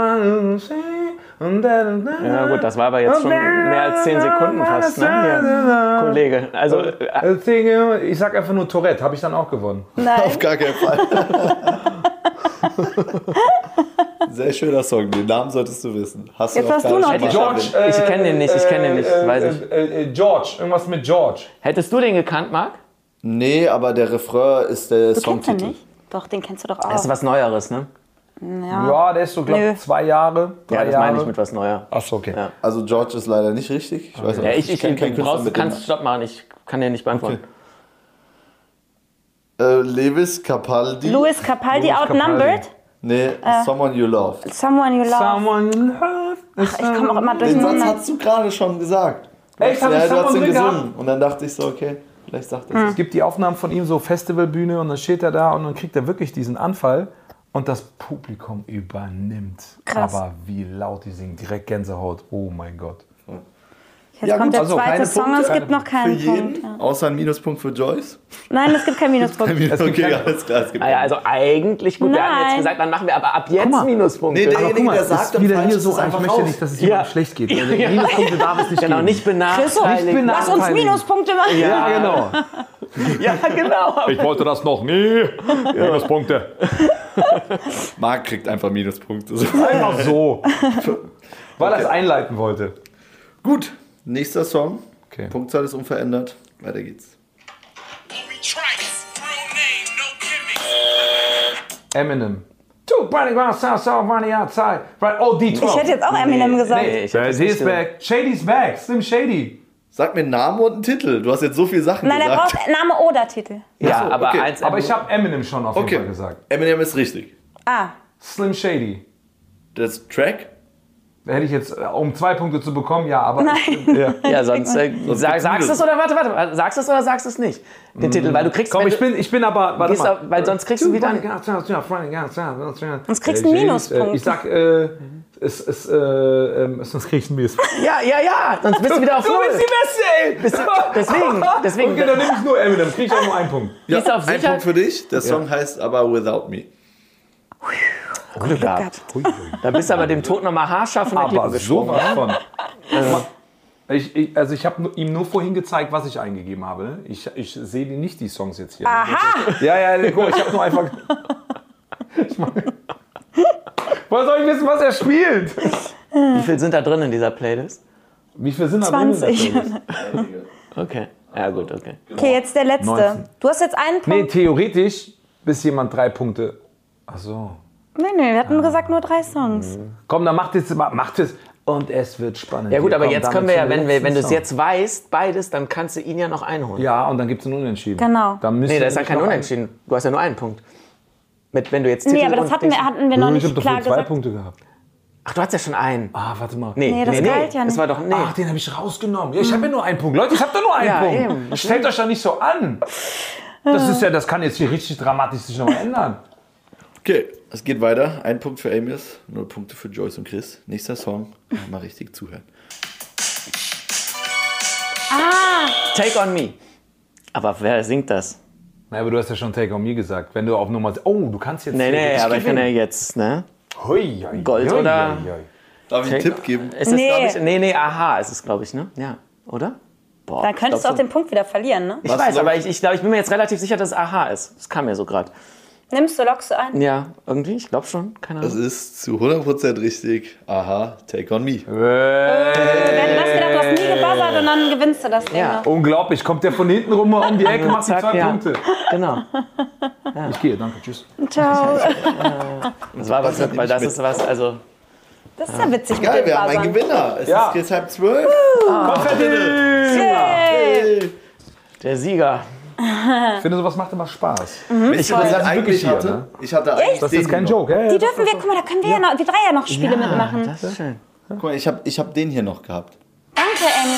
B: Ja gut, das war aber jetzt schon mehr als zehn Sekunden fast, ne? Ja, Kollege, also äh,
C: Ich sag einfach nur Tourette, habe ich dann auch gewonnen.
A: Nein.
E: Auf gar keinen Fall. Sehr schöner Song, den Namen solltest du wissen. Hast
A: Jetzt
E: du
A: hast du noch
B: Hätte ich
C: George,
B: schon- ich kenne den nicht, ich kenne den nicht,
C: äh,
B: weiß ich.
C: äh, äh, George, irgendwas mit George.
B: Hättest du den gekannt, Marc?
E: Nee, aber der Refrain ist der
A: Du kennst den
E: Songtitel.
A: nicht? Doch, den kennst du doch auch.
B: Das ist was Neueres, ne?
A: ja.
C: Ja, der ist so,
A: Nö.
C: glaube zwei Jahre, drei
B: Ja, das
C: Jahre.
B: meine ich mit was Neuer.
C: Achso, okay.
B: Ja.
E: Also George ist leider nicht richtig. Ich weiß
B: Ja, ich, ich,
E: kenn
B: ich
E: keinen Künstler
B: brauchst,
E: mit
B: kannst
E: dem-
B: Stopp machen, ich kann den nicht beantworten.
E: Äh, Lewis Capaldi.
A: Louis Capaldi,
C: Louis
A: Outnumbered.
E: Nee, Someone You Love.
A: Someone You Love.
C: Someone you love.
A: Ach, ich komme auch immer
E: Den Satz
A: durcheinander.
E: hast du gerade schon gesagt. Du
C: Echt?
E: hast-
C: Hab
E: ja,
C: ich
E: du hast
C: Someone
E: den
C: drin
E: gesungen.
C: gehabt?
E: Und dann dachte ich so, okay, vielleicht sagt er
A: Hm.
E: es.
C: Es gibt die Aufnahmen von ihm, so Festivalbühne, und dann steht er da und dann kriegt er wirklich diesen Anfall und das Publikum übernimmt.
A: Krass.
C: Aber wie laut die singen, direkt Gänsehaut. Oh mein Gott.
A: Jetzt
E: Ja,
A: kommt
E: gut,
A: der
C: also
A: zweite
C: keine
A: Song,
C: Punkte,
A: es gibt
C: keine
A: noch
E: Für
A: keinen Punkt.
E: jeden,
A: Ja.
E: außer ein Minuspunkt für Joyce.
A: Nein, es gibt keinen Minuspunkt.
C: gibt
E: Okay,
C: keine-
E: alles klar. Es gibt
B: Ah ja, also eigentlich, gut, wir haben jetzt
A: Nein.
B: gesagt, dann machen wir aber ab jetzt
C: mal.
B: Minuspunkte.
E: Nee, der-
C: Aber guck mal,
E: der
C: es
E: sagt
C: ist
E: dann
C: wieder
E: falsch,
C: hier
E: ist
C: so,
E: es
C: ich
E: einfach
C: möchte
E: raus.
C: nicht, dass es jemandem
B: Ja.
C: schlecht geht. Also Minuspunkte darf es nicht
B: Genau,
C: geben.
B: nicht benachteiligen.
A: Lass uns
C: benachteiligen.
A: Minuspunkte machen.
C: Ja, genau.
B: Ja, genau.
C: Ich wollte das noch nie. Minuspunkte.
E: Marc kriegt einfach Minuspunkte. So.
C: Einfach so. Weil er es einleiten wollte.
E: Gut, nächster Song.
C: Okay.
E: Punktzahl ist unverändert. Weiter geht's.
C: Eminem. Two burning ground, south, south, running outside. Right, oh, D zwölf.
A: Ich hätte jetzt auch Eminem gesagt.
B: Nee, ich hätte das
C: He
B: nicht
C: is
B: gesagt.
C: back. Shady's back. Slim Shady.
E: Sag mir einen Namen und einen Titel. Du hast jetzt so viele Sachen
A: Nein, er
E: gesagt.
A: braucht Name oder Titel.
B: Ja,
E: Ach so,
B: aber
E: okay.
B: eins.
C: Aber ich habe Eminem schon auf jeden
E: Okay,
C: Fall gesagt.
E: Eminem ist richtig.
A: Ah,
C: Slim Shady.
E: Das Track?
C: Hätte ich jetzt, äh, um zwei Punkte zu bekommen, ja, aber.
A: Nein.
C: Ja.
B: Ja, sonst äh, sag,
E: gibt's
B: sagst du
E: Minus.
B: es oder warte, warte, sagst du es oder sagst du es nicht? Den Titel, weil du kriegst.
C: Komm,
B: wenn
C: ich
B: du-
C: bin, ich bin aber. Warte
B: gehst
C: mal.
B: auf, weil sonst kriegst du wieder. Einen,
A: Sonst kriegst du einen Minuspunkt.
C: Ich sag, äh, es ist, äh, ähm, sonst kriegst du einen Minuspunkt.
B: ja, ja, ja, sonst bist du wieder auf
C: Du bist
B: Null.
C: die Beste, ey!
B: Bist du- deswegen, deswegen.
C: Okay, dann nehme ich nur Eminem, krieg ich auch nur einen Punkt.
E: Ja,
B: Gehst du auf
E: ein
B: sicher?
E: Punkt für dich. Der Song heißt aber Without Me.
B: Glück gehabt. Da bist du aber dem Tod nochmal haarscharf von der Klippe
C: Aber
B: gesprungen.
C: sowas von. Ich, ich, also ich habe ihm nur vorhin gezeigt, was ich eingegeben habe. Ich, ich sehe die- nicht die Songs jetzt hier.
A: aha.
C: Ja, ja, guck, ich habe nur einfach... Ich meine, woher soll ich wissen, was er spielt?
B: Wie viel sind da drin in dieser Playlist?
C: Wie viel sind da drin in der
A: zwanzig.
C: Playlist?
B: Okay. Ja, gut, okay.
A: Okay, jetzt der letzte.
C: neunzehn.
A: Du hast jetzt einen
C: Nee,
A: Punkt.
C: theoretisch, bis jemand drei Punkte... Ach so.
A: Nee, nee, wir hatten gesagt nur drei Songs.
C: Komm, dann macht es, macht es. Und es wird spannend.
B: Ja gut,
C: Wir
B: aber
C: kommen
B: jetzt
C: damit
B: können wir ja,
C: zum
B: wenn, wir,
C: letzten
B: wenn du es
C: Song.
B: jetzt weißt, beides, dann kannst du ihn ja noch einholen.
C: Ja, und dann gibt es einen Unentschieden.
A: Genau.
C: Dann müsst
B: Nee,
C: ihr
B: da ist ja
C: nämlich
B: kein
C: noch
B: Unentschieden. Du hast ja nur einen Punkt. Mit, wenn du jetzt
A: Nee,
B: Titel
A: aber das
B: und
A: hatten wir,
B: Dings-
A: hatten wir noch
C: einen- Ich
A: nicht
C: hab doch
A: klar
C: wohl zwei
A: gesagt.
C: Punkte gehabt.
B: Ach, du hast ja schon einen.
C: Ah, warte mal.
B: Nee,
A: Nee, das galt ja
B: Das
A: nicht.
B: war doch, nee.
C: Ach, den habe ich rausgenommen. Ja, ich habe ja nur einen Punkt. Leute, ich habe da nur einen
B: Ja,
C: Punkt.
B: eben.
C: Stellt euch doch nicht so an. Das ist ja, das kann jetzt hier richtig dramatisch sich nochmal ändern.
E: Okay, es geht weiter. Ein Punkt für Amius, null Punkte für Joyce und Chris. Nächster Song. Mal richtig zuhören.
B: Take on Me. Aber wer singt das?
C: Na, aber du hast ja schon Take on Me gesagt. Wenn du auf Nummer... Oh, du kannst jetzt...
B: Nee, nee,
C: ich
B: aber ich kann ja
C: gewinnen.
B: jetzt, ne?
C: Hui, hui,
B: Gold
C: hui,
B: oder-
C: hui, hui.
E: Darf ich einen
B: Take-
E: Tipp geben?
B: Ist es,
A: Nee.
B: glaube ich, nee, nee, aha, ist es, glaube ich, ne? Ja, oder? Boah,
A: Dann könntest du
B: glaub
A: auch den Punkt wieder verlieren, ne?
B: Ich
E: Was
B: weiß,
E: log-
B: aber ich, ich glaube, ich bin mir jetzt relativ sicher, dass es aha ist. Das kam mir so gerade.
A: Nimmst du, lockst du ein?
B: Ja, irgendwie, ich glaube schon, keine
E: Das
B: Ahnung.
E: ist zu hundert Prozent richtig. Aha, Take on Me.
A: Wir hätten das gedacht, du hast nie gebuzzert und dann gewinnst du das Ding
B: Ja.
A: noch.
C: Unglaublich, kommt der von hinten rum um die Ecke, macht die
B: Zack,
C: zwei
B: ja.
C: Punkte.
B: Genau.
C: Ich gehe, danke, tschüss.
A: Ciao.
B: Das war was, weil das ist was, also.
A: Das ist ja witzig
E: Geil,
A: mit dem
E: wir haben einen
A: Buzzern.
E: Gewinner. Es
C: Ja.
E: ist jetzt halb zwölf.
A: Yay.
B: Der Sieger.
C: Ich finde, sowas macht immer Spaß.
E: Wisst ihr, was ich
C: das
E: eigentlich
C: wirklich hier,
E: hatte?
C: ne?
E: Ich hatte eigentlich
C: Das
E: den
C: ist kein
E: hier
C: Joke, ja?
A: Die dürfen wir, guck mal, da können wir ja, noch, wir drei ja noch Spiele mitmachen.
B: Das ist schön.
E: noch. Guck mal, ich habe ich hab den hier noch gehabt.
A: Danke, Amy.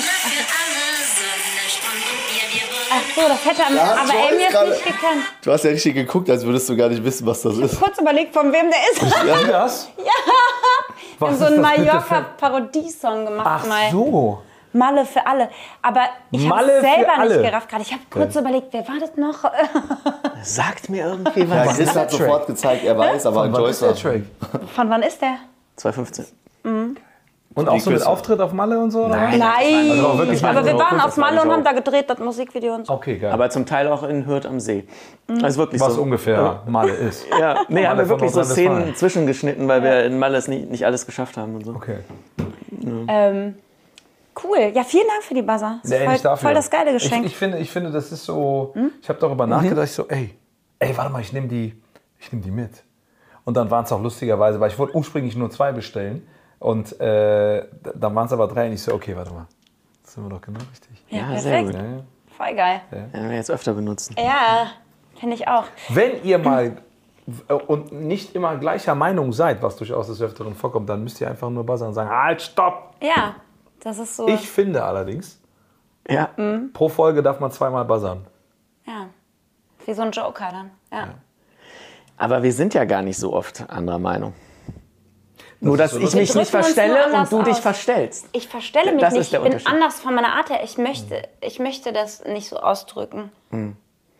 A: Ach so, das hätte am,
E: Ja,
A: aber
E: Joyce
A: Amy ist
E: gerade-
A: nicht gekannt.
E: Du hast ja richtig geguckt, als würdest du gar nicht wissen, was das ist.
A: Kurz überlegt, von wem der ist.
C: Ja. Das?
A: Wir
C: Was
A: haben so
C: ist
A: einen
C: das bitte für-
A: Mallorca-Parodie-Song gemacht
C: Ach
A: mal.
C: so.
A: Malle für alle. Aber ich habe
C: Malle
A: es
C: für
A: selber
C: alle.
A: nicht gerafft gerade. Ich habe kurz überlegt, wer war das noch?
B: Sagt mir irgendwie
E: Ja,
B: was.
E: Chris hat sofort gezeigt, er weiß, aber
C: Was
E: Joyce
C: ist der
E: sagt.
C: Track?
A: Von wann ist der?
B: zwei fünfzehn.
C: Und auch so mit Auftritt auf Malle und so? Oder?
A: Nein, Nein.
C: Also auch wirklich
A: aber wir waren auf Malle und haben da gedreht, das Musikvideo und so.
B: Okay, geil. Aber zum Teil auch in Hürth am See.
C: Mhm.
B: Also wirklich
C: Was
B: so.
C: ungefähr Malle ist.
B: Ja, nee, Malle haben wir wirklich so Szenen zwischengeschnitten, weil wir in Malle es nicht, nicht alles geschafft haben und so.
C: Okay.
A: Ja. Ähm, cool. Ja, vielen Dank für die Buzzer. Das
C: nee,
A: ist voll, voll das geile Geschenk.
C: Ich, ich, finde, ich finde, das ist so... Hm? Ich habe darüber mhm. nachgedacht, ich so, ey, ey, warte mal, ich nehme die, ich nehm die mit. Und dann waren es auch lustigerweise, weil ich wollte ursprünglich nur zwei bestellen. Und äh, dann waren es aber drei und ich so, okay, warte mal. Das sind wir doch genau richtig.
A: Ja, ja sehr gut. Ja, ja. Voll geil.
B: Ja, werden wir jetzt öfter benutzen.
A: Ja, finde ich auch.
C: Wenn ihr mal und nicht immer gleicher Meinung seid, was durchaus des Öfteren vorkommt, dann müsst ihr einfach nur buzzern und sagen, halt, stopp!
A: Ja, das ist so.
C: Ich finde allerdings,
B: ja.
A: Mhm.
C: pro Folge darf man zweimal buzzern.
A: Ja, wie so ein Joker dann. Ja. Ja.
B: Aber wir sind ja gar nicht so oft anderer Meinung. Nur, dass so ich mich nicht verstelle und du aus. dich verstellst.
A: Ich verstelle mich das nicht, ich bin anders von meiner Art her. Ich möchte, ich möchte das nicht so ausdrücken.
B: Mhm.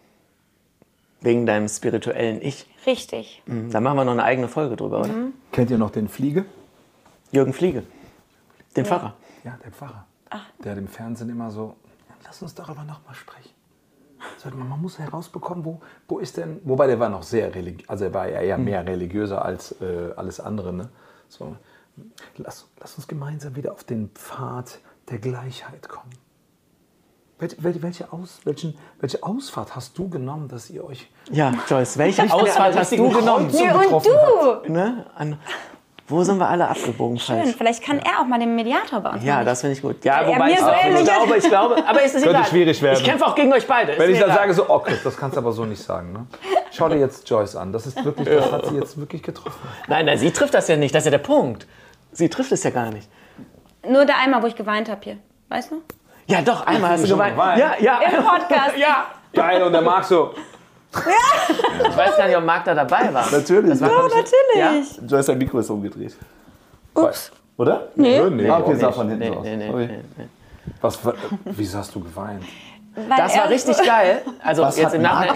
B: Wegen deinem spirituellen Ich.
A: Richtig.
B: Mhm. Da machen wir noch eine eigene Folge drüber, oder?
C: Mhm. Kennt ihr noch den Fliege?
B: Jürgen Fliege. Den
A: ja.
B: Pfarrer.
C: Ja, der Pfarrer.
A: Ach.
C: Der hat im Fernsehen immer so, lass uns darüber nochmal sprechen. Man muss herausbekommen, wo, wo ist denn, wobei der war noch sehr religiös, also er war ja eher mehr religiöser als äh, alles andere, ne? So, lass, lass uns gemeinsam wieder auf den Pfad der Gleichheit kommen. Welche, welche, Aus, welchen, welche Ausfahrt hast du genommen, dass ihr euch...
B: Ja, Joyce, welche Ausfahrt hast du genommen?
A: Nee, und du!
B: Ne? An, wo sind wir alle abgebogen?
A: Schön,
B: falsch?
A: Vielleicht kann er auch mal den Mediator bei uns
B: Ja,
A: machen.
B: das finde ich gut. Ja,
A: ja
B: wobei ich,
A: so
B: ich glaube, ich glaube, aber es ist egal.
C: Könnte schwierig werden.
B: Ich kämpfe auch gegen euch beide.
C: Wenn ich dann sage so, oh Chris, das kannst du aber so nicht sagen. Ne? Schau dir jetzt Joyce an. Das ist wirklich, das hat sie jetzt wirklich getroffen.
B: Nein, nein, sie trifft das ja nicht. Das ist ja der Punkt. Sie trifft es ja gar nicht.
A: Nur der einmal, wo ich geweint habe hier. Weißt du?
B: Ja, doch, einmal hast du geweint. geweint. Ja, ja.
A: Im Podcast.
B: Ja.
C: Geil, und der Marc so...
A: Ja.
B: Ich weiß gar nicht, ob Marc da dabei war.
E: Natürlich.
B: War,
A: oh, natürlich.
E: Ja? Joyce, sein Mikro ist umgedreht.
A: Ups.
E: Oder?
A: Nee.
C: nee.
E: Ah, okay, sah von hinten
B: nee,
E: aus.
B: Nee, nee,
E: okay.
B: nee, nee.
C: Was, wieso hast du geweint?
A: Weil
B: das war richtig so geil. Also
E: was
B: jetzt im Nachhinein.
A: Du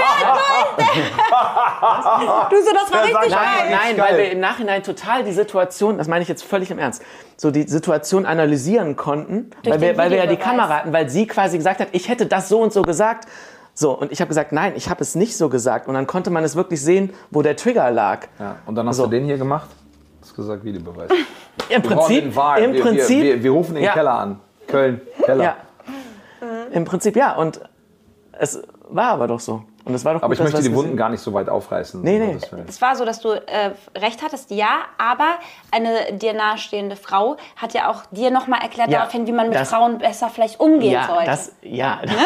A: so, das war richtig
B: Nein,
A: geil.
B: nein, weil wir im Nachhinein total die Situation, das meine ich jetzt völlig im Ernst, so die Situation analysieren konnten, weil wir, weil wir ja die Kamera hatten, weil sie quasi gesagt hat, ich hätte das so und so gesagt. So, und ich habe gesagt, nein, ich habe es nicht so gesagt. Und dann konnte man es wirklich sehen, wo der Trigger lag.
C: Ja, und dann hast so. du den hier gemacht? Du hast gesagt, Videobeweis.
B: Im Prinzip, im
C: wir,
B: Prinzip.
C: Wir, wir, wir rufen den ja. Keller an. Köln, Keller.
B: Ja. Im Prinzip ja. Und es war aber doch so. Und es war doch gut,
C: aber ich
B: dass
C: möchte die Wunden
B: gesehen.
C: gar nicht so weit aufreißen.
B: Nee, nee.
A: Es war so, dass du äh, recht hattest, ja, aber eine dir nahestehende Frau hat ja auch dir nochmal erklärt
B: ja,
A: daraufhin, wie man mit
B: das,
A: Frauen besser vielleicht umgehen
B: ja,
A: sollte.
B: Das, ja,
A: ne?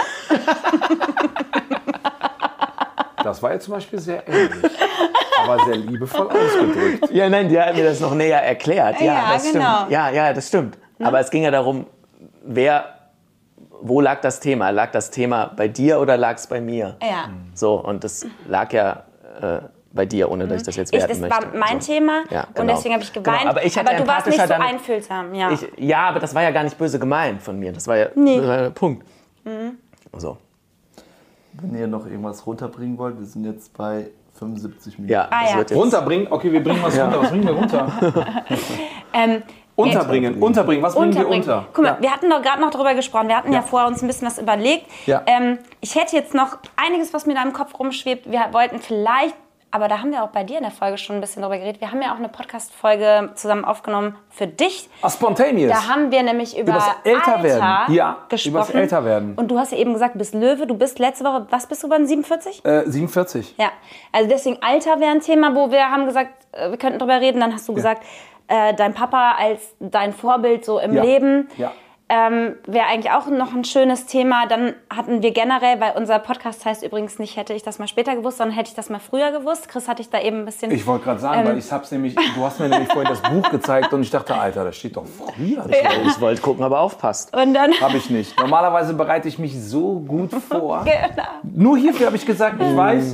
C: Das war ja zum Beispiel sehr ähnlich, aber sehr liebevoll ausgedrückt.
B: Ja, nein, die hat mir das noch näher erklärt. Ja,
A: ja
B: das
A: genau.
B: stimmt. Ja, ja, das stimmt. Ne? Aber es ging ja darum, wer, wo lag das Thema? Lag das Thema bei dir oder lag es bei mir?
A: Ja.
B: So, und das lag ja äh, bei dir, ohne dass ich das jetzt werten
A: ich, das
B: möchte.
A: Das war mein
B: so.
A: Thema
B: ja, genau.
A: und deswegen habe ich geweint.
B: Genau, aber ich
A: aber du warst nicht so
B: dann,
A: einfühlsam. Ja.
B: Ich, ja, aber das war ja gar nicht böse gemeint von mir. Das war ja
A: nee.
B: das war der Punkt.
A: Mhm.
B: So.
E: Wenn ihr noch irgendwas runterbringen wollt, wir sind jetzt bei fünfundsiebzig Minuten.
B: Ja,
A: ah,
B: das
A: ja.
B: wird jetzt
C: runterbringen? Okay, wir bringen was
B: ja.
C: runter. Was bringen wir runter?
A: ähm,
C: Unterbringen, unterbringen. Was bringen wir unter?
A: Guck mal, ja. wir hatten doch gerade noch darüber gesprochen. Wir hatten ja, ja vorher uns ein bisschen was überlegt.
C: Ja.
A: Ähm, ich hätte jetzt noch einiges, was mir da im Kopf rumschwebt. Wir wollten vielleicht, aber da haben wir auch bei dir in der Folge schon ein bisschen drüber geredet. Wir haben ja auch eine Podcast-Folge zusammen aufgenommen für dich.
C: Ah, Spontaneous.
A: Da haben wir nämlich über
C: übers Älterwerden
A: Alter
C: ja,
A: gesprochen.
C: Übers Älterwerden.
A: Und du hast ja eben gesagt, du bist Löwe. Du bist letzte Woche, was bist du geworden, siebenundvierzig?
C: Äh, siebenundvierzig.
A: Ja, also deswegen Alter wäre ein Thema, wo wir haben gesagt, wir könnten drüber reden. Dann hast du ja. gesagt, äh, dein Papa als dein Vorbild so im
C: ja.
A: Leben.
C: Ja.
A: Ähm, wäre eigentlich auch noch ein schönes Thema. Dann hatten wir generell, weil unser Podcast heißt übrigens nicht, hätte ich das mal später gewusst, sondern hätte ich das mal früher gewusst. Chris hatte ich da eben ein bisschen...
C: Ich wollte gerade sagen, ähm, weil ich hab's nämlich, du hast mir nämlich vorhin das Buch gezeigt und ich dachte, Alter, das steht doch früher.
B: Ja. Ich wollte gucken, aber aufpasst.
A: Und dann...
C: Habe ich nicht. Normalerweise bereite ich mich so gut vor.
A: Genau.
C: Nur hierfür habe ich gesagt, ich weiß,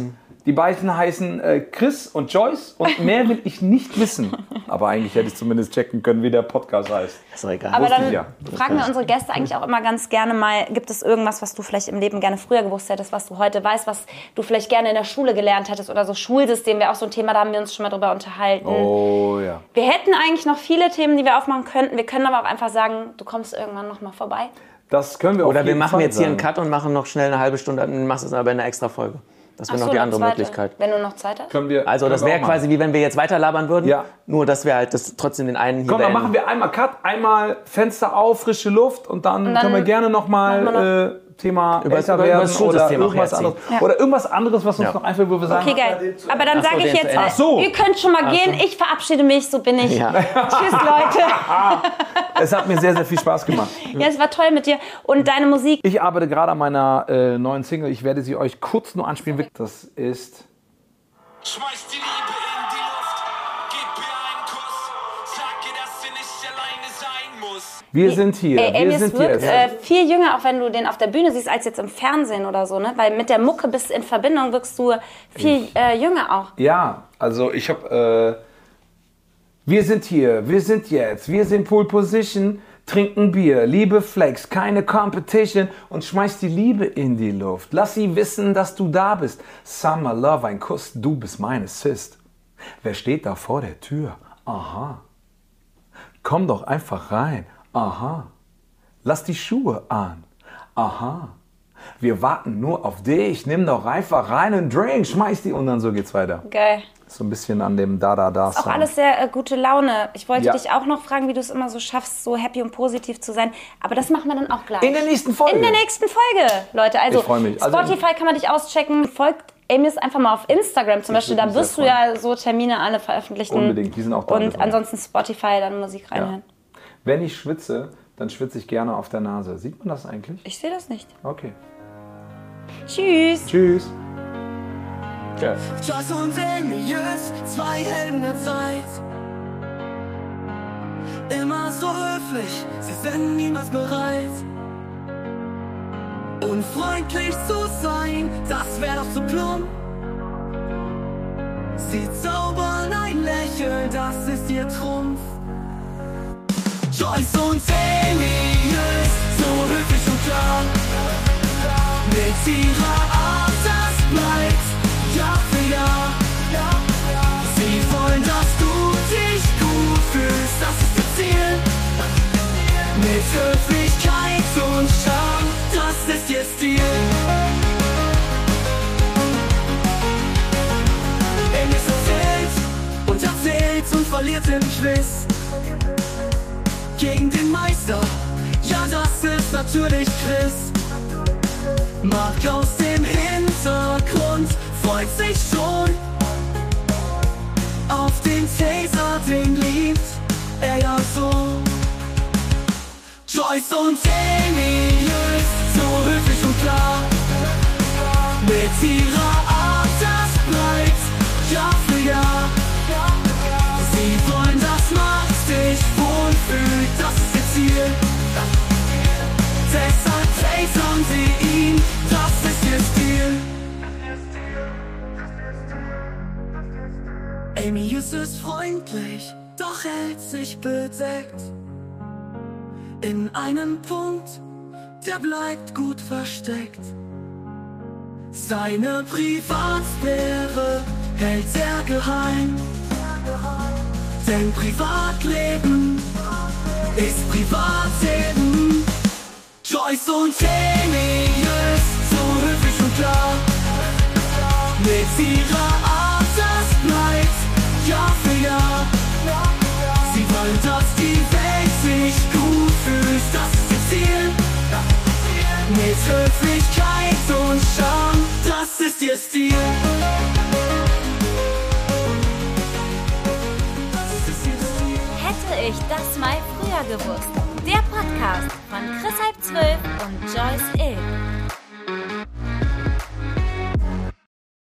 C: Die beiden heißen äh, Chris und Joyce und mehr will ich nicht wissen. Aber eigentlich hätte ich zumindest checken können, wie der Podcast heißt.
B: Ist doch egal.
A: Aber dann
C: ich, ja.
A: fragen wir unsere Gäste eigentlich auch immer ganz gerne mal, gibt es irgendwas, was du vielleicht im Leben gerne früher gewusst hättest, was du heute weißt, was du vielleicht gerne in der Schule gelernt hättest oder so. Schulsystem wäre auch so ein Thema, da haben wir uns schon mal drüber unterhalten.
C: Oh ja.
A: Wir hätten eigentlich noch viele Themen, die wir aufmachen könnten. Wir können aber auch einfach sagen, du kommst irgendwann noch mal vorbei.
C: Das können wir
B: Oder
C: auf
B: wir
C: jeden
B: machen
C: Fall
B: jetzt hier
C: sagen.
B: einen Cut und machen noch schnell eine halbe Stunde, dann machst du es aber in einer extra Folge. Das wäre
A: Ach so,
B: noch die
A: eine
B: andere
A: zweite,
B: Möglichkeit.
A: Wenn du noch Zeit hast?
C: Können wir,
B: Also
C: können
B: das
C: wir
B: wäre
C: auch machen.
B: quasi wie wenn wir jetzt weiterlabern würden,
C: Ja.
B: nur dass wir halt das trotzdem den einen hier
C: Komm, dann
B: beenden.
C: machen wir einmal Cut, einmal Fenster auf, frische Luft und dann,
A: Und dann
C: können wir gerne nochmal
A: machen wir noch-
C: äh, Thema
B: Über-
C: älter
B: über- über
C: werden
B: das
C: oder
B: Schulsystem auch
C: irgendwas
B: herziehen.
C: anderes.
A: Ja.
C: Oder irgendwas anderes, was uns
B: Ja.
C: noch einfällt, wo wir sagen,
A: Okay, geil. Aber dann
B: Ach so,
A: sage ich
B: den
A: jetzt,
B: zu Ende.
C: Ach so.
A: ihr könnt schon mal gehen, ich verabschiede mich, so bin ich.
B: Ja.
A: Tschüss, Leute.
C: es hat mir sehr, sehr viel Spaß gemacht.
A: Ja, es war toll mit dir. Und deine Musik.
C: Ich arbeite gerade an meiner äh, neuen Single. Ich werde sie euch kurz nur anspielen. Das ist...
F: Schmeiß die Liebe in die Luft, gib mir einen Kuss, sag ihr, dass sie nicht alleine sein muss.
C: Wir sind hier.
A: Ey,
C: wir
A: Amius
C: sind
A: wirkt
C: hier.
A: äh, viel jünger, auch wenn du den auf der Bühne siehst, als jetzt im Fernsehen oder so, ne? Weil mit der Mucke bist in Verbindung, wirkst du viel äh, jünger auch.
C: Ja, also ich habe... Äh, wir sind hier, wir sind jetzt, wir sind Pole Position, trinken Bier, Liebe Flex, keine Competition und schmeiß die Liebe in die Luft. Lass sie wissen, dass du da bist. Summer Love, ein Kuss, du bist mein Assist. Wer steht da vor der Tür? Aha. Komm doch einfach rein. Aha. Lass die Schuhe an. Aha. Wir warten nur auf dich. Nimm doch einfach rein einen Drink, schmeiß die und dann so geht's weiter.
A: Geil.
C: So ein bisschen an dem Da-Da-Da.
A: Auch alles sehr äh, gute Laune. Ich wollte
C: Ja.
A: dich auch noch fragen, wie du es immer so schaffst, so happy und positiv zu sein. Aber das machen wir dann auch gleich.
C: In der nächsten Folge.
A: In der nächsten Folge, Leute. Also,
C: Ich freu mich. Also-
A: Spotify kann man dich auschecken. Folgt Amius einfach mal auf Instagram zum Beispiel.
C: würd
A: Da
C: mich sehr
A: wirst du ja so Termine alle veröffentlichen.
C: Unbedingt, die sind auch da.
A: Und ansonsten Spotify, dann Musik reinhören.
C: Wenn ich schwitze, dann schwitze ich gerne auf der Nase. Sieht man das eigentlich?
A: Ich sehe das nicht.
C: Okay.
A: Tschüss.
C: Tschüss.
B: Ja.
F: Joyce und Amius, zwei Helden der Zeit. Immer so höflich, sie sind niemals bereit. Unfreundlich zu sein, das wäre doch zu plump. Sie zaubern ein Lächeln, das ist ihr Trumpf. Joyce und Amius, so höflich und klar. Mit ihrer Art, das bleibt Jahr für Jahr. Sie wollen, dass du dich gut fühlst, das ist ihr Ziel. Mit Höflichkeit und Charme, das ist ihr Stil. Amius erzählt und erzählt und verliert im Quiz. Gegen den Meister, ja das ist natürlich Chris. Mark aus dem Hintergrund freut sich schon auf den Taser, den liebt er ja so. Joyce und Amius, so höflich und klar. Mit ihrer Art, das bleibt Jahr für Jahr. Sie wollen, dass Max dich wohlfühlt, das ist ihr Ziel. Deshalb tasern sie ihn, das ist ihr Stil. Amius ist freundlich, doch hält sich bedeckt. In einem Punkt, der bleibt gut versteckt. Seine Privatsphäre hält er geheim. Denn Privatleben ist Privatleben. Joyce und Amius, so höflich und klar. Mit ihrer Art, das bleibt Jahr für Jahr. Sie wollen, dass die Welt sich gut fühlt, das ist ihr Ziel. Mit Höflichkeit und Charme, das ist ihr Stil. Das ist ihr Stil.
D: Hätte ich das mal früher gewusst. Der Podcast von Chris halb zwölf und Joyce Ill.